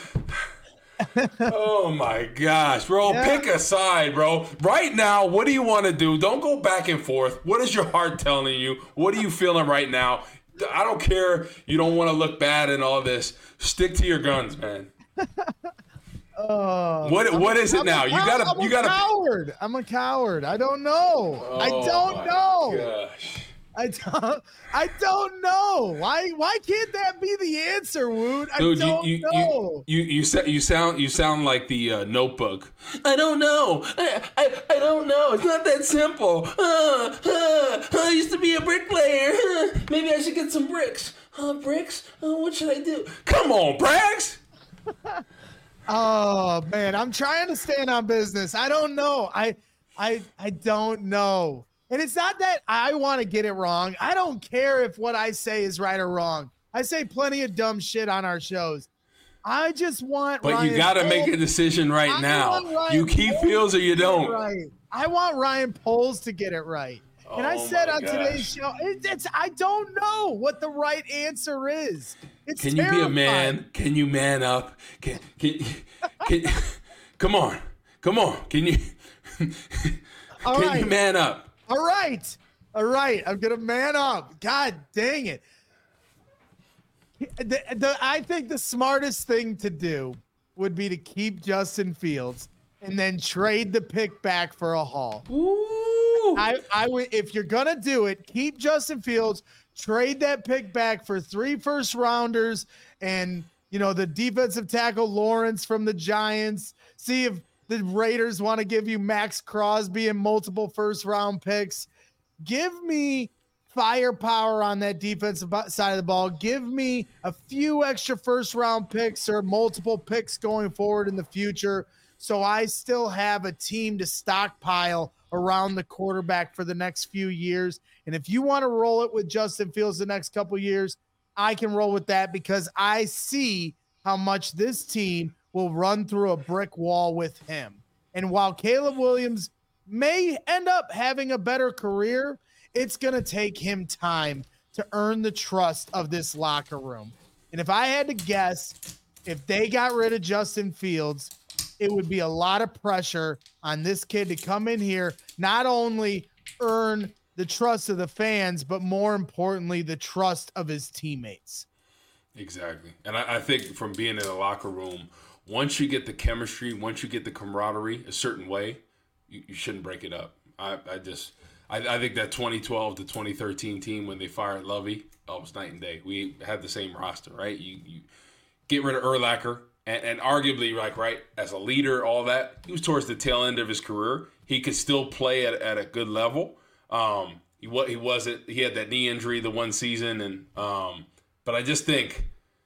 Oh my gosh, bro. Yeah. Pick a side, bro. Right now, what do you want to do? Don't go back and forth. What is your heart telling you? What are you feeling right now? I don't care. You don't want to look bad and all this. Stick to your guns, man. Oh, what what is it I'm now? A, you gotta I'm you gotta. I'm a coward. I'm a coward. I don't know. Oh, I don't know. Gosh. I don't. I don't know. Why? Why can't that be the answer, Wood? I Dude, don't you, you, know. You you, you, you sound you sound like the uh, Notebook. I don't know. I, I I don't know. It's not that simple. Uh, uh, I used to be a bricklayer. Uh, maybe I should get some bricks. Uh, bricks? Uh, what should I do? Come on, Braggs. Oh man, I'm trying to stand on business. I don't know. I I I don't know. And it's not that I want to get it wrong. I don't care if what I say is right or wrong. I say plenty of dumb shit on our shows. I just want But Ryan you got to Poles. make a decision right I now. You keep Poles Fields or you don't. Right. I want Ryan Poles to get it right. And oh I said on gosh. today's show, it, it's I don't know what the right answer is. It's Can terrifying. you be a man? Can you man up? Can can, can come on. Come on. Can you Can right. you man up? All right. All right. I'm going to man up. God dang it. The, the, I think the smartest thing to do would be to keep Justin Fields and then trade the pick back for a haul. Ooh. I, I would, if you're going to do it, keep Justin Fields, trade that pick back for three first rounders and, you know, the defensive tackle Lawrence from the Giants. See if the Raiders want to give you Max Crosby and multiple first round picks. Give me firepower on that defensive side of the ball. Give me a few extra first round picks or multiple picks going forward in the future. So I still have a team to stockpile around the quarterback for the next few years. And if you want to roll it with Justin Fields the next couple of years, I can roll with that because I see how much this team will run through a brick wall with him. And while Caleb Williams may end up having a better career, it's going to take him time to earn the trust of this locker room. And if I had to guess, if they got rid of Justin Fields, it would be a lot of pressure on this kid to come in here, not only earn the trust of the fans, but more importantly, the trust of his teammates. Exactly. And I, I think from being in the locker room, once you get the chemistry, once you get the camaraderie a certain way, you, you shouldn't break it up. I, I just, I, I think that twenty twelve to twenty thirteen team when they fired Lovey, oh, it was night and day. We had the same roster, right? You, you get rid of Urlacher, and, and arguably, like, right, as a leader, all that, he was towards the tail end of his career. He could still play at, at a good level. Um, he he wasn't. He had that knee injury the one season, and um, but I just think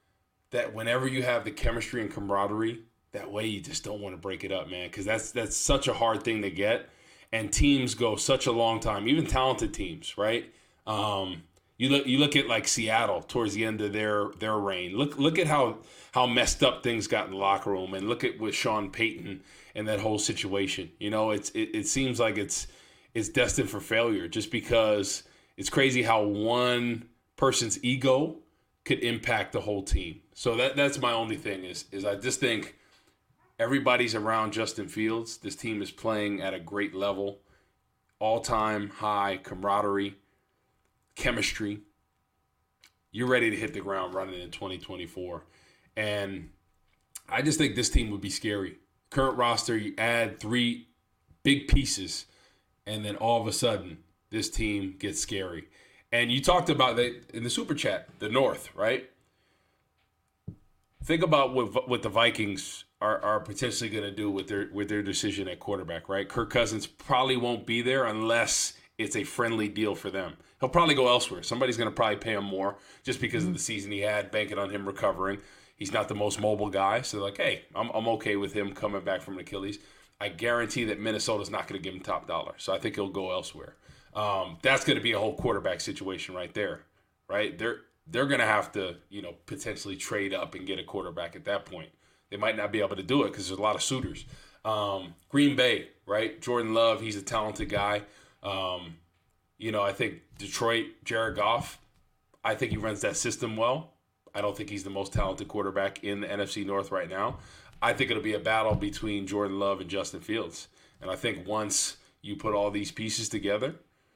that whenever you have the chemistry and camaraderie, that way you just don't want to break it up, man, because that's that's such a hard thing to get, and teams go such a long time, even talented teams, right? Um, you look you look at like Seattle towards the end of their their reign. Look look at how how messed up things got in the locker room, and look at with Sean Payton and that whole situation. You know, it's it, it seems like it's it's destined for failure just because it's crazy how one person's ego could impact the whole team. So that that's my only thing is is I just think everybody's around Justin Fields. This team is playing at a great level, all-time high camaraderie, chemistry. You're ready to hit the ground running in twenty twenty-four. And I just think this team would be scary. Current roster, you add three big pieces, and then all of a sudden, this team gets scary. And you talked about that in the Super Chat, the North, right? Think about what what the Vikings are, are potentially going to do with their with their decision at quarterback, right? Kirk Cousins probably won't be there unless it's a friendly deal for them. He'll probably go elsewhere. Somebody's going to probably pay him more just because of the season he had, banking on him recovering. He's not the most mobile guy, so they're like, hey, I'm I'm okay with him coming back from an Achilles. I guarantee that Minnesota's not going to give him top dollar, so I think he'll go elsewhere. Um, that's going to be a whole quarterback situation right there, right? They're they're going to have to, you know, potentially trade up and get a quarterback at that point. They might not be able to do it because there's a lot of suitors. Um, Green Bay, right? Jordan Love, he's a talented guy. Um, you know, I think Detroit, Jared Goff, I think he runs that system well. I don't think he's the most talented quarterback in the N F C North right now. I think it'll be a battle between Jordan Love and Justin Fields. And I think once you put all these pieces together,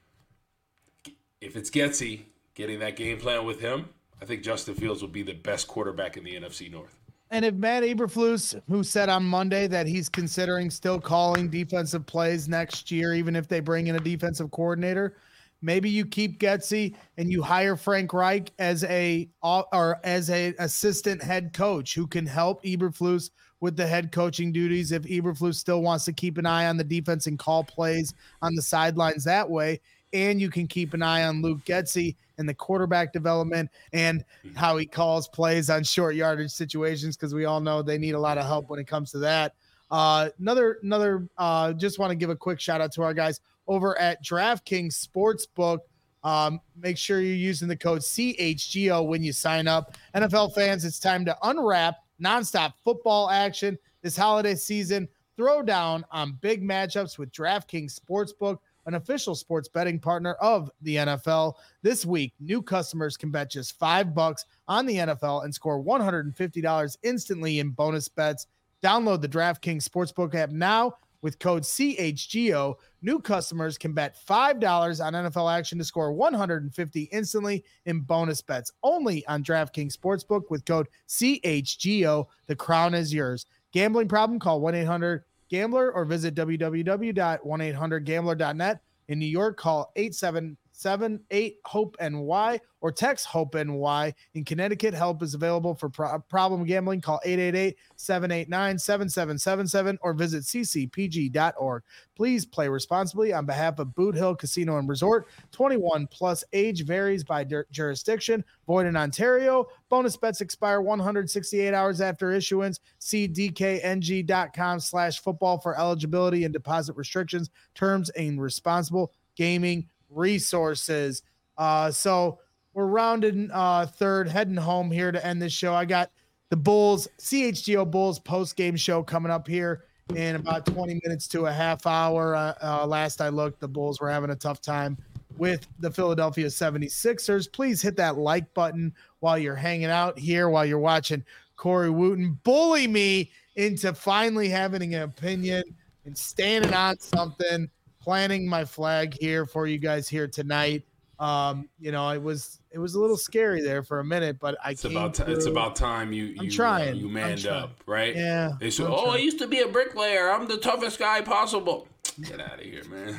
if it's Getsy getting that game plan with him, I think Justin Fields will be the best quarterback in the N F C North. And if Matt Eberflus, who said on Monday that he's considering still calling defensive plays next year, even if they bring in a defensive coordinator, maybe you keep Getsy and you hire Frank Reich as a or as a assistant head coach who can help Eberflus with the head coaching duties if Eberflus still wants to keep an eye on the defense and call plays on the sidelines that way. And you can keep an eye on Luke Getsy and the quarterback development and how he calls plays on short yardage situations, because we all know they need a lot of help when it comes to that. Uh, another, another, uh, just want to give a quick shout out to our guys over at DraftKings Sportsbook. Um, make sure you're using the code C H G O when you sign up. N F L fans, it's time to unwrap nonstop football action this holiday season. Throw down on big matchups with DraftKings Sportsbook, an official sports betting partner of the N F L. This week, new customers can bet just five bucks on the N F L and score one hundred fifty dollars instantly in bonus bets. Download the DraftKings Sportsbook app now with code C H G O. New customers can bet five dollars on N F L action to score one hundred fifty dollars instantly in bonus bets. Only on DraftKings Sportsbook with code C H G O. The crown is yours. Gambling problem? Call one eight hundred gambler or visit w w w dot one eight hundred gambler dot net. In New York, call eight seven seven eight hope N Y or text HOPE-N-Y. In Connecticut, help is available for pro- problem gambling. Call eight eight eight, seven eight nine, seven seven seven seven or visit c c p g dot org. Please play responsibly on behalf of Boot Hill Casino and Resort. twenty-one plus, age varies by dur- jurisdiction. Void in Ontario. Bonus bets expire one hundred sixty-eight hours after issuance. See d k n g dot com slash football for eligibility and deposit restrictions, terms, and responsible gaming resources. Uh, so we're rounding uh, third, heading home here to end this show. I got the Bulls, C H G O Bulls post-game show coming up here in about twenty minutes to a half hour. Uh, uh, last I looked, the Bulls were having a tough time with the Philadelphia seventy-sixers. Please hit that like button while you're hanging out here, while you're watching Corey Wooten bully me into finally having an opinion and standing on something, planting my flag here for you guys here tonight. Um, you know, it was it was a little scary there for a minute, but I it's came about t- through. It's about time you you I'm trying. Uh, you manned up, right? Yeah. They said, "Oh, I used to be a bricklayer. I'm the toughest guy possible." Get out of here, man.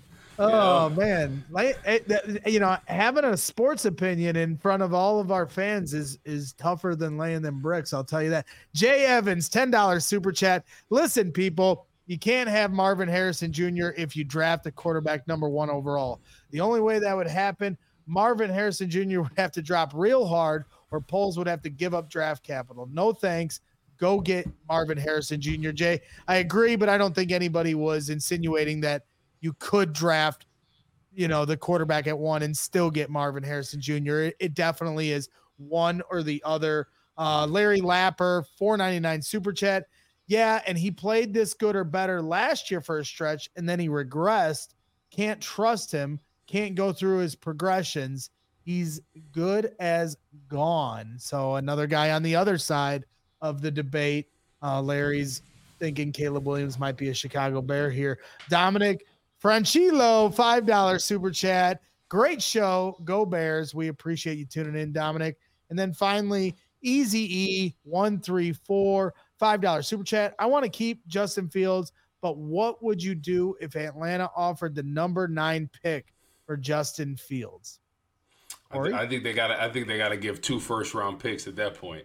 Oh you know? man, like it, you know, having a sports opinion in front of all of our fans is is tougher than laying them bricks. I'll tell you that. Jay Evans, ten dollars super chat. Listen, people. You can't have Marvin Harrison Junior if you draft a quarterback number one overall. The only way that would happen, Marvin Harrison Junior would have to drop real hard or Poles would have to give up draft capital. No thanks. Go get Marvin Harrison Junior Jay, I agree, but I don't think anybody was insinuating that you could draft, you know, the quarterback at one and still get Marvin Harrison Junior It, it definitely is one or the other. Uh, Larry Lapper, four ninety-nine super chat. Yeah, and he played this good or better last year for a stretch, and then he regressed. Can't trust him. Can't go through his progressions. He's good as gone. So another guy on the other side of the debate. Uh, Larry's thinking Caleb Williams might be a Chicago Bear here. Dominic Franchillo, five dollars super chat. Great show. Go Bears. We appreciate you tuning in, Dominic. And then finally, Easy E, one three four. five dollars super chat. I want to keep Justin Fields, but what would you do if Atlanta offered the number nine pick for Justin Fields? I, th- I think they got to. I think they got to give two first round picks at that point.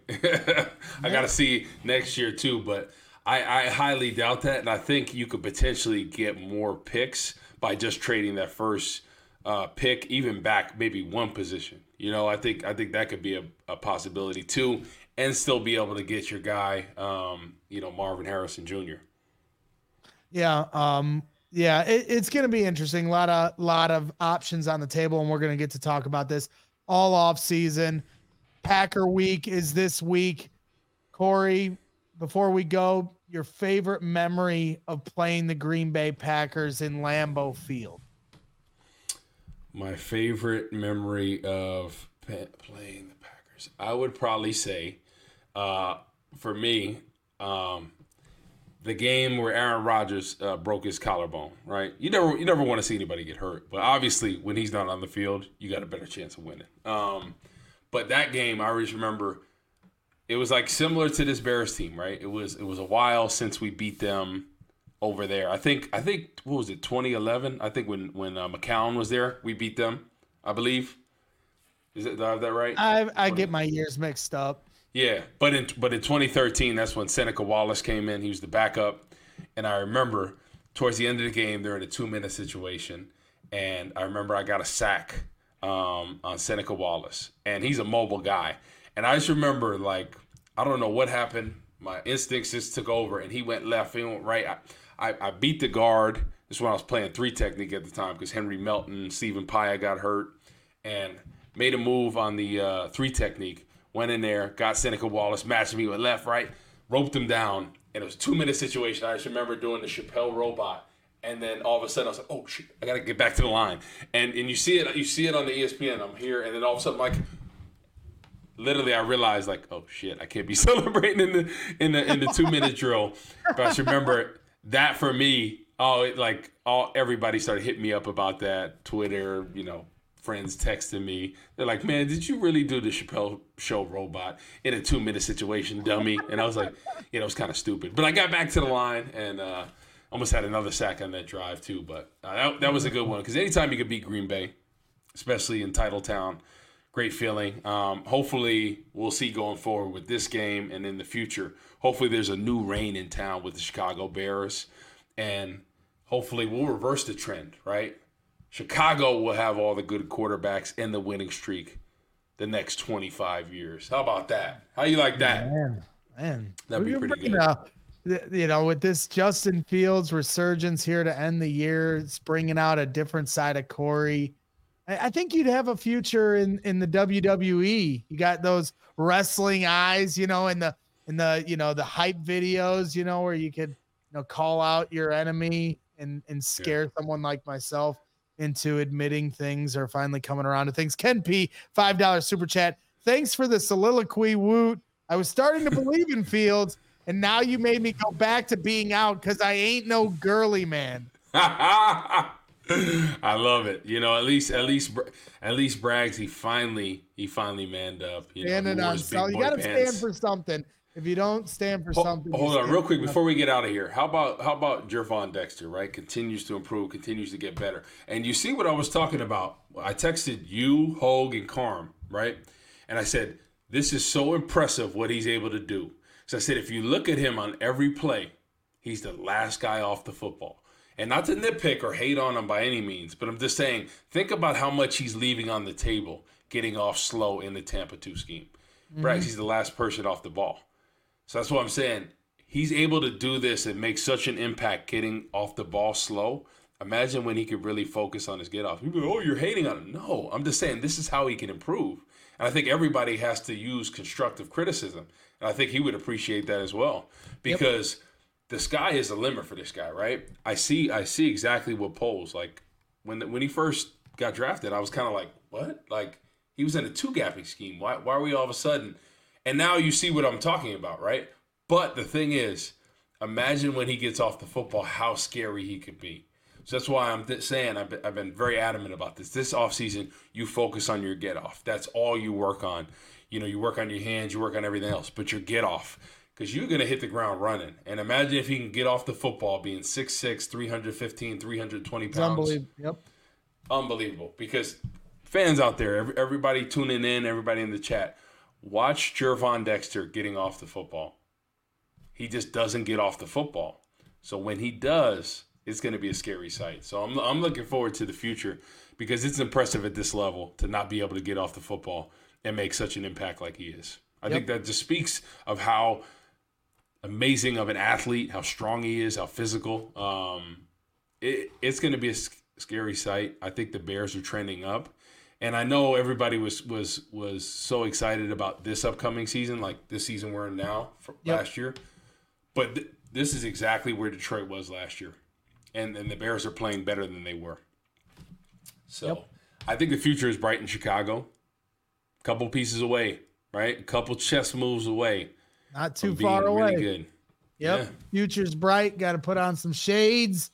I got to see next year too, but I, I highly doubt that, and I think you could potentially get more picks by just trading that first uh, pick, even back maybe one position. You know, I think I think that could be a, a possibility too. And still be able to get your guy, um, you know, Marvin Harrison Junior Yeah, um, yeah, it, it's going to be interesting. A lot of lot of options on the table, and we're going to get to talk about this all off season. Packer week is this week. Corey, before we go, your favorite memory of playing the Green Bay Packers in Lambeau Field? My favorite memory of playing the Packers, I would probably say, uh, for me, um, the game where Aaron Rodgers uh, broke his collarbone. Right? You never, you never want to see anybody get hurt, but obviously when he's not on the field, you got a better chance of winning. Um, but that game, I always remember. It was like similar to this Bears team, right? It was, it was a while since we beat them over there. I think, I think, what was it, twenty eleven? I think when when uh, McCown was there, we beat them, I believe. Is it, do I have that right? I I get my years mixed up. Yeah, but in but in twenty thirteen, that's when Seneca Wallace came in. He was the backup, and I remember towards the end of the game, they're in a two minute situation, and I remember I got a sack um, on Seneca Wallace, and he's a mobile guy, and I just remember like I don't know what happened. My instincts just took over, and he went left, he went right. I, I, I beat the guard. This is when I was playing three technique at the time because Henry Melton, Stephen Paya got hurt, and made a move on the uh, three technique. Went in there, got Seneca Wallace, matched me with left, right, roped him down, and it was a two-minute situation. I just remember doing the Chappelle robot, and then all of a sudden I was like, "Oh shit, I gotta get back to the line." And and you see it, you see it on the E S P N. I'm here, and then all of a sudden, like, literally, I realized like, "Oh shit, I can't be celebrating in the in the in the two-minute drill." But I just remember that for me. Oh, it, like all everybody started hitting me up about that. Twitter, you know, friends texting me. They're like, "Man, did you really do the Chappelle Show robot in a two-minute situation, dummy?" And I was like, "You know, it's kind of stupid." But I got back to the line and uh, almost had another sack on that drive too. But uh, that that was a good one because anytime you could beat Green Bay, especially in Titletown, great feeling. Um, hopefully, we'll see going forward with this game and in the future. Hopefully, there's a new reign in town with the Chicago Bears. And hopefully we'll reverse the trend, right? Chicago will have all the good quarterbacks and the winning streak the next twenty-five years. How about that? How you like that? Man, man. That'd be pretty good. Uh, you know, with this Justin Fields resurgence here to end the year, it's bringing out a different side of Corey. I, I think you'd have a future in, in the W W E. You got those wrestling eyes, you know, in the, in the, you know, the hype videos, you know, where you could, know, call out your enemy and, and scare yeah. someone like myself into admitting things or finally coming around to things. Ken P, five dollars super chat. Thanks for the soliloquy, Woot. I was starting to believe in Fields, and now you made me go back to being out because I ain't no girly man. I love it. You know, at least, at least, at least Braggs, he finally, he finally manned up. You Standing know, on so, you got to stand for something. If you don't stand for hold, something, hold on real quick before we get out of here. How about how about Gervon Dexter, right? Continues to improve, continues to get better. And you see what I was talking about. I texted you, Hogue, and Carm, right? And I said, this is so impressive what he's able to do. So I said, if you look at him on every play, he's the last guy off the football. And not to nitpick or hate on him by any means, but I'm just saying, think about how much he's leaving on the table, getting off slow in the Tampa two scheme. Mm-hmm. Braggs, he's the last person off the ball. So that's what I'm saying. He's able to do this and make such an impact getting off the ball slow. Imagine when he could really focus on his get off. People go, oh, you're hating on him. No, I'm just saying this is how he can improve. And I think everybody has to use constructive criticism. And I think he would appreciate that as well. Because yep. the sky is the limit for this guy, right? I see I see exactly what Poles, like when the, when he first got drafted, I was kind of like, what? Like he was in a two-gapping scheme. Why, why are we all of a sudden... And now you see what I'm talking about, right? But the thing is, imagine when he gets off the football, how scary he could be. So that's why I'm th- saying I've been, I've been very adamant about this. This offseason, you focus on your get off. That's all you work on. You know, you work on your hands, you work on everything else, but your get off. Because you're going to hit the ground running. And imagine if he can get off the football being six six, three fifteen, three twenty pounds. Unbelievable. Yep. Unbelievable. Because fans out there, every, everybody tuning in, everybody in the chat, watch Gervon Dexter getting off the football. He just doesn't get off the football. So when he does, it's going to be a scary sight. So I'm I'm looking forward to the future because it's impressive at this level to not be able to get off the football and make such an impact like he is. I yep. think that just speaks of how amazing of an athlete, how strong he is, how physical. Um, it, it's going to be a scary sight. I think the Bears are trending up. And I know everybody was was was so excited about this upcoming season, like this season we're in now from yep. last year. But th- this is exactly where Detroit was last year. And and the Bears are playing better than they were. So yep. I think the future is bright in Chicago. A couple pieces away, right? A couple chess moves away. Not too far away. Really good. Yep. Yeah. Future's bright. Got to put on some shades.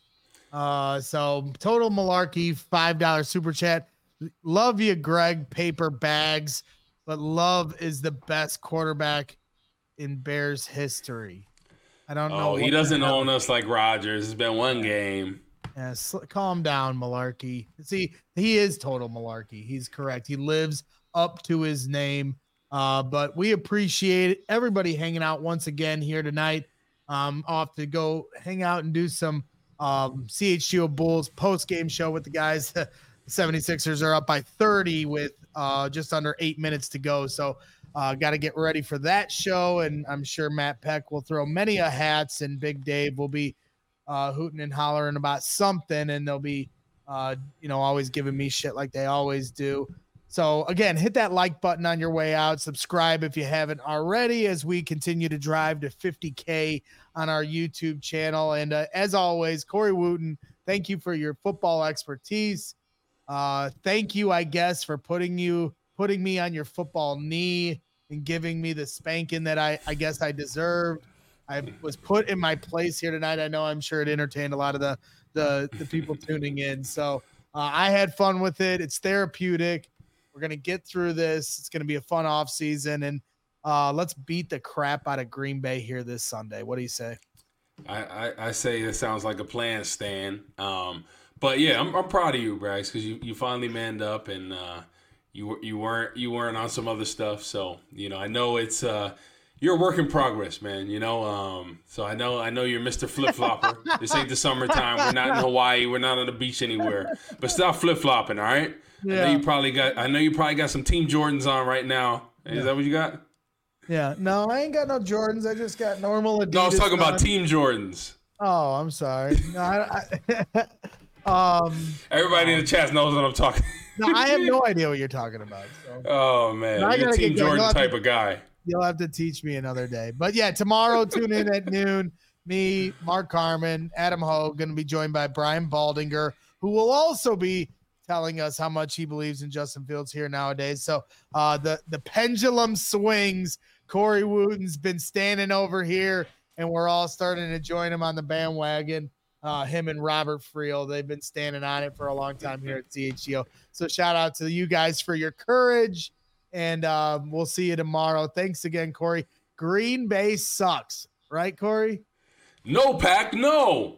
Uh, so Total Malarkey, five dollars super chat. Love you, Greg. Paper bags, but Love is the best quarterback in Bears history. I don't know. Oh, he doesn't own us like Rodgers. It's been one game. Yeah, sl- calm down, Malarkey. See, he is Total Malarkey. He's correct. He lives up to his name. Uh, but we appreciate everybody hanging out once again here tonight. Um, off to go hang out and do some um, C H G O Bulls post-game show with the guys. The seventy-sixers are up by thirty with uh, just under eight minutes to go. So uh, got to get ready for that show. And I'm sure Matt Peck will throw many a hats, and Big Dave will be uh, hooting and hollering about something. And they'll be, uh, you know, always giving me shit like they always do. So, again, hit that like button on your way out. Subscribe if you haven't already as we continue to drive to fifty K on our YouTube channel. And uh, as always, Corey Wooten, thank you for your football expertise. Uh, thank you, I guess, for putting you putting me on your football knee and giving me the spanking that I, I guess I deserved. I was put in my place here tonight. I know I'm sure it entertained a lot of the, the, the people tuning in. So uh, I had fun with it. It's therapeutic. We're going to get through this. It's going to be a fun off season, and uh, let's beat the crap out of Green Bay here this Sunday. What do you say? I, I, I say it sounds like a plan, Stan. Um, but yeah, I'm, I'm proud of you, Brax, because you, you finally manned up, and uh, you you weren't you weren't on some other stuff. So you know, I know it's uh, you're a work in progress, man. You know, um, so I know I know you're Mister Flip Flopper. This ain't the summertime. We're not in Hawaii. We're not on the beach anywhere. But stop flip flopping, all right? Yeah. I know you probably got. I know you probably got some Team Jordans on right now. Is yeah. that what you got? Yeah. No, I ain't got no Jordans. I just got normal Adidas. No, I was talking on. about Team Jordans. Oh, I'm sorry. No, I, I, um. Everybody um, in the chat knows what I'm talking. No, I have no idea what you're talking about. So. Oh man, you're a Team Jordan type to, of guy. You'll have to teach me another day. But yeah, tomorrow tune in at noon. Me, Mark Carman, Adam Hogue, going to be joined by Brian Baldinger, who will also be telling us how much he believes in Justin Fields here nowadays. So uh, the, the pendulum swings. Corey Wooten's been standing over here, and we're all starting to join him on the bandwagon. Uh, him and Robert Friel, they've been standing on it for a long time here at C H G O. So shout out to you guys for your courage, and uh, we'll see you tomorrow. Thanks again, Corey. Green Bay sucks, right, Corey? No, Pack, no.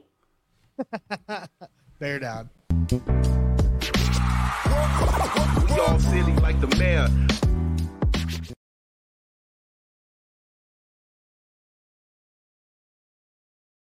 Bear down. We all silly like the mayor.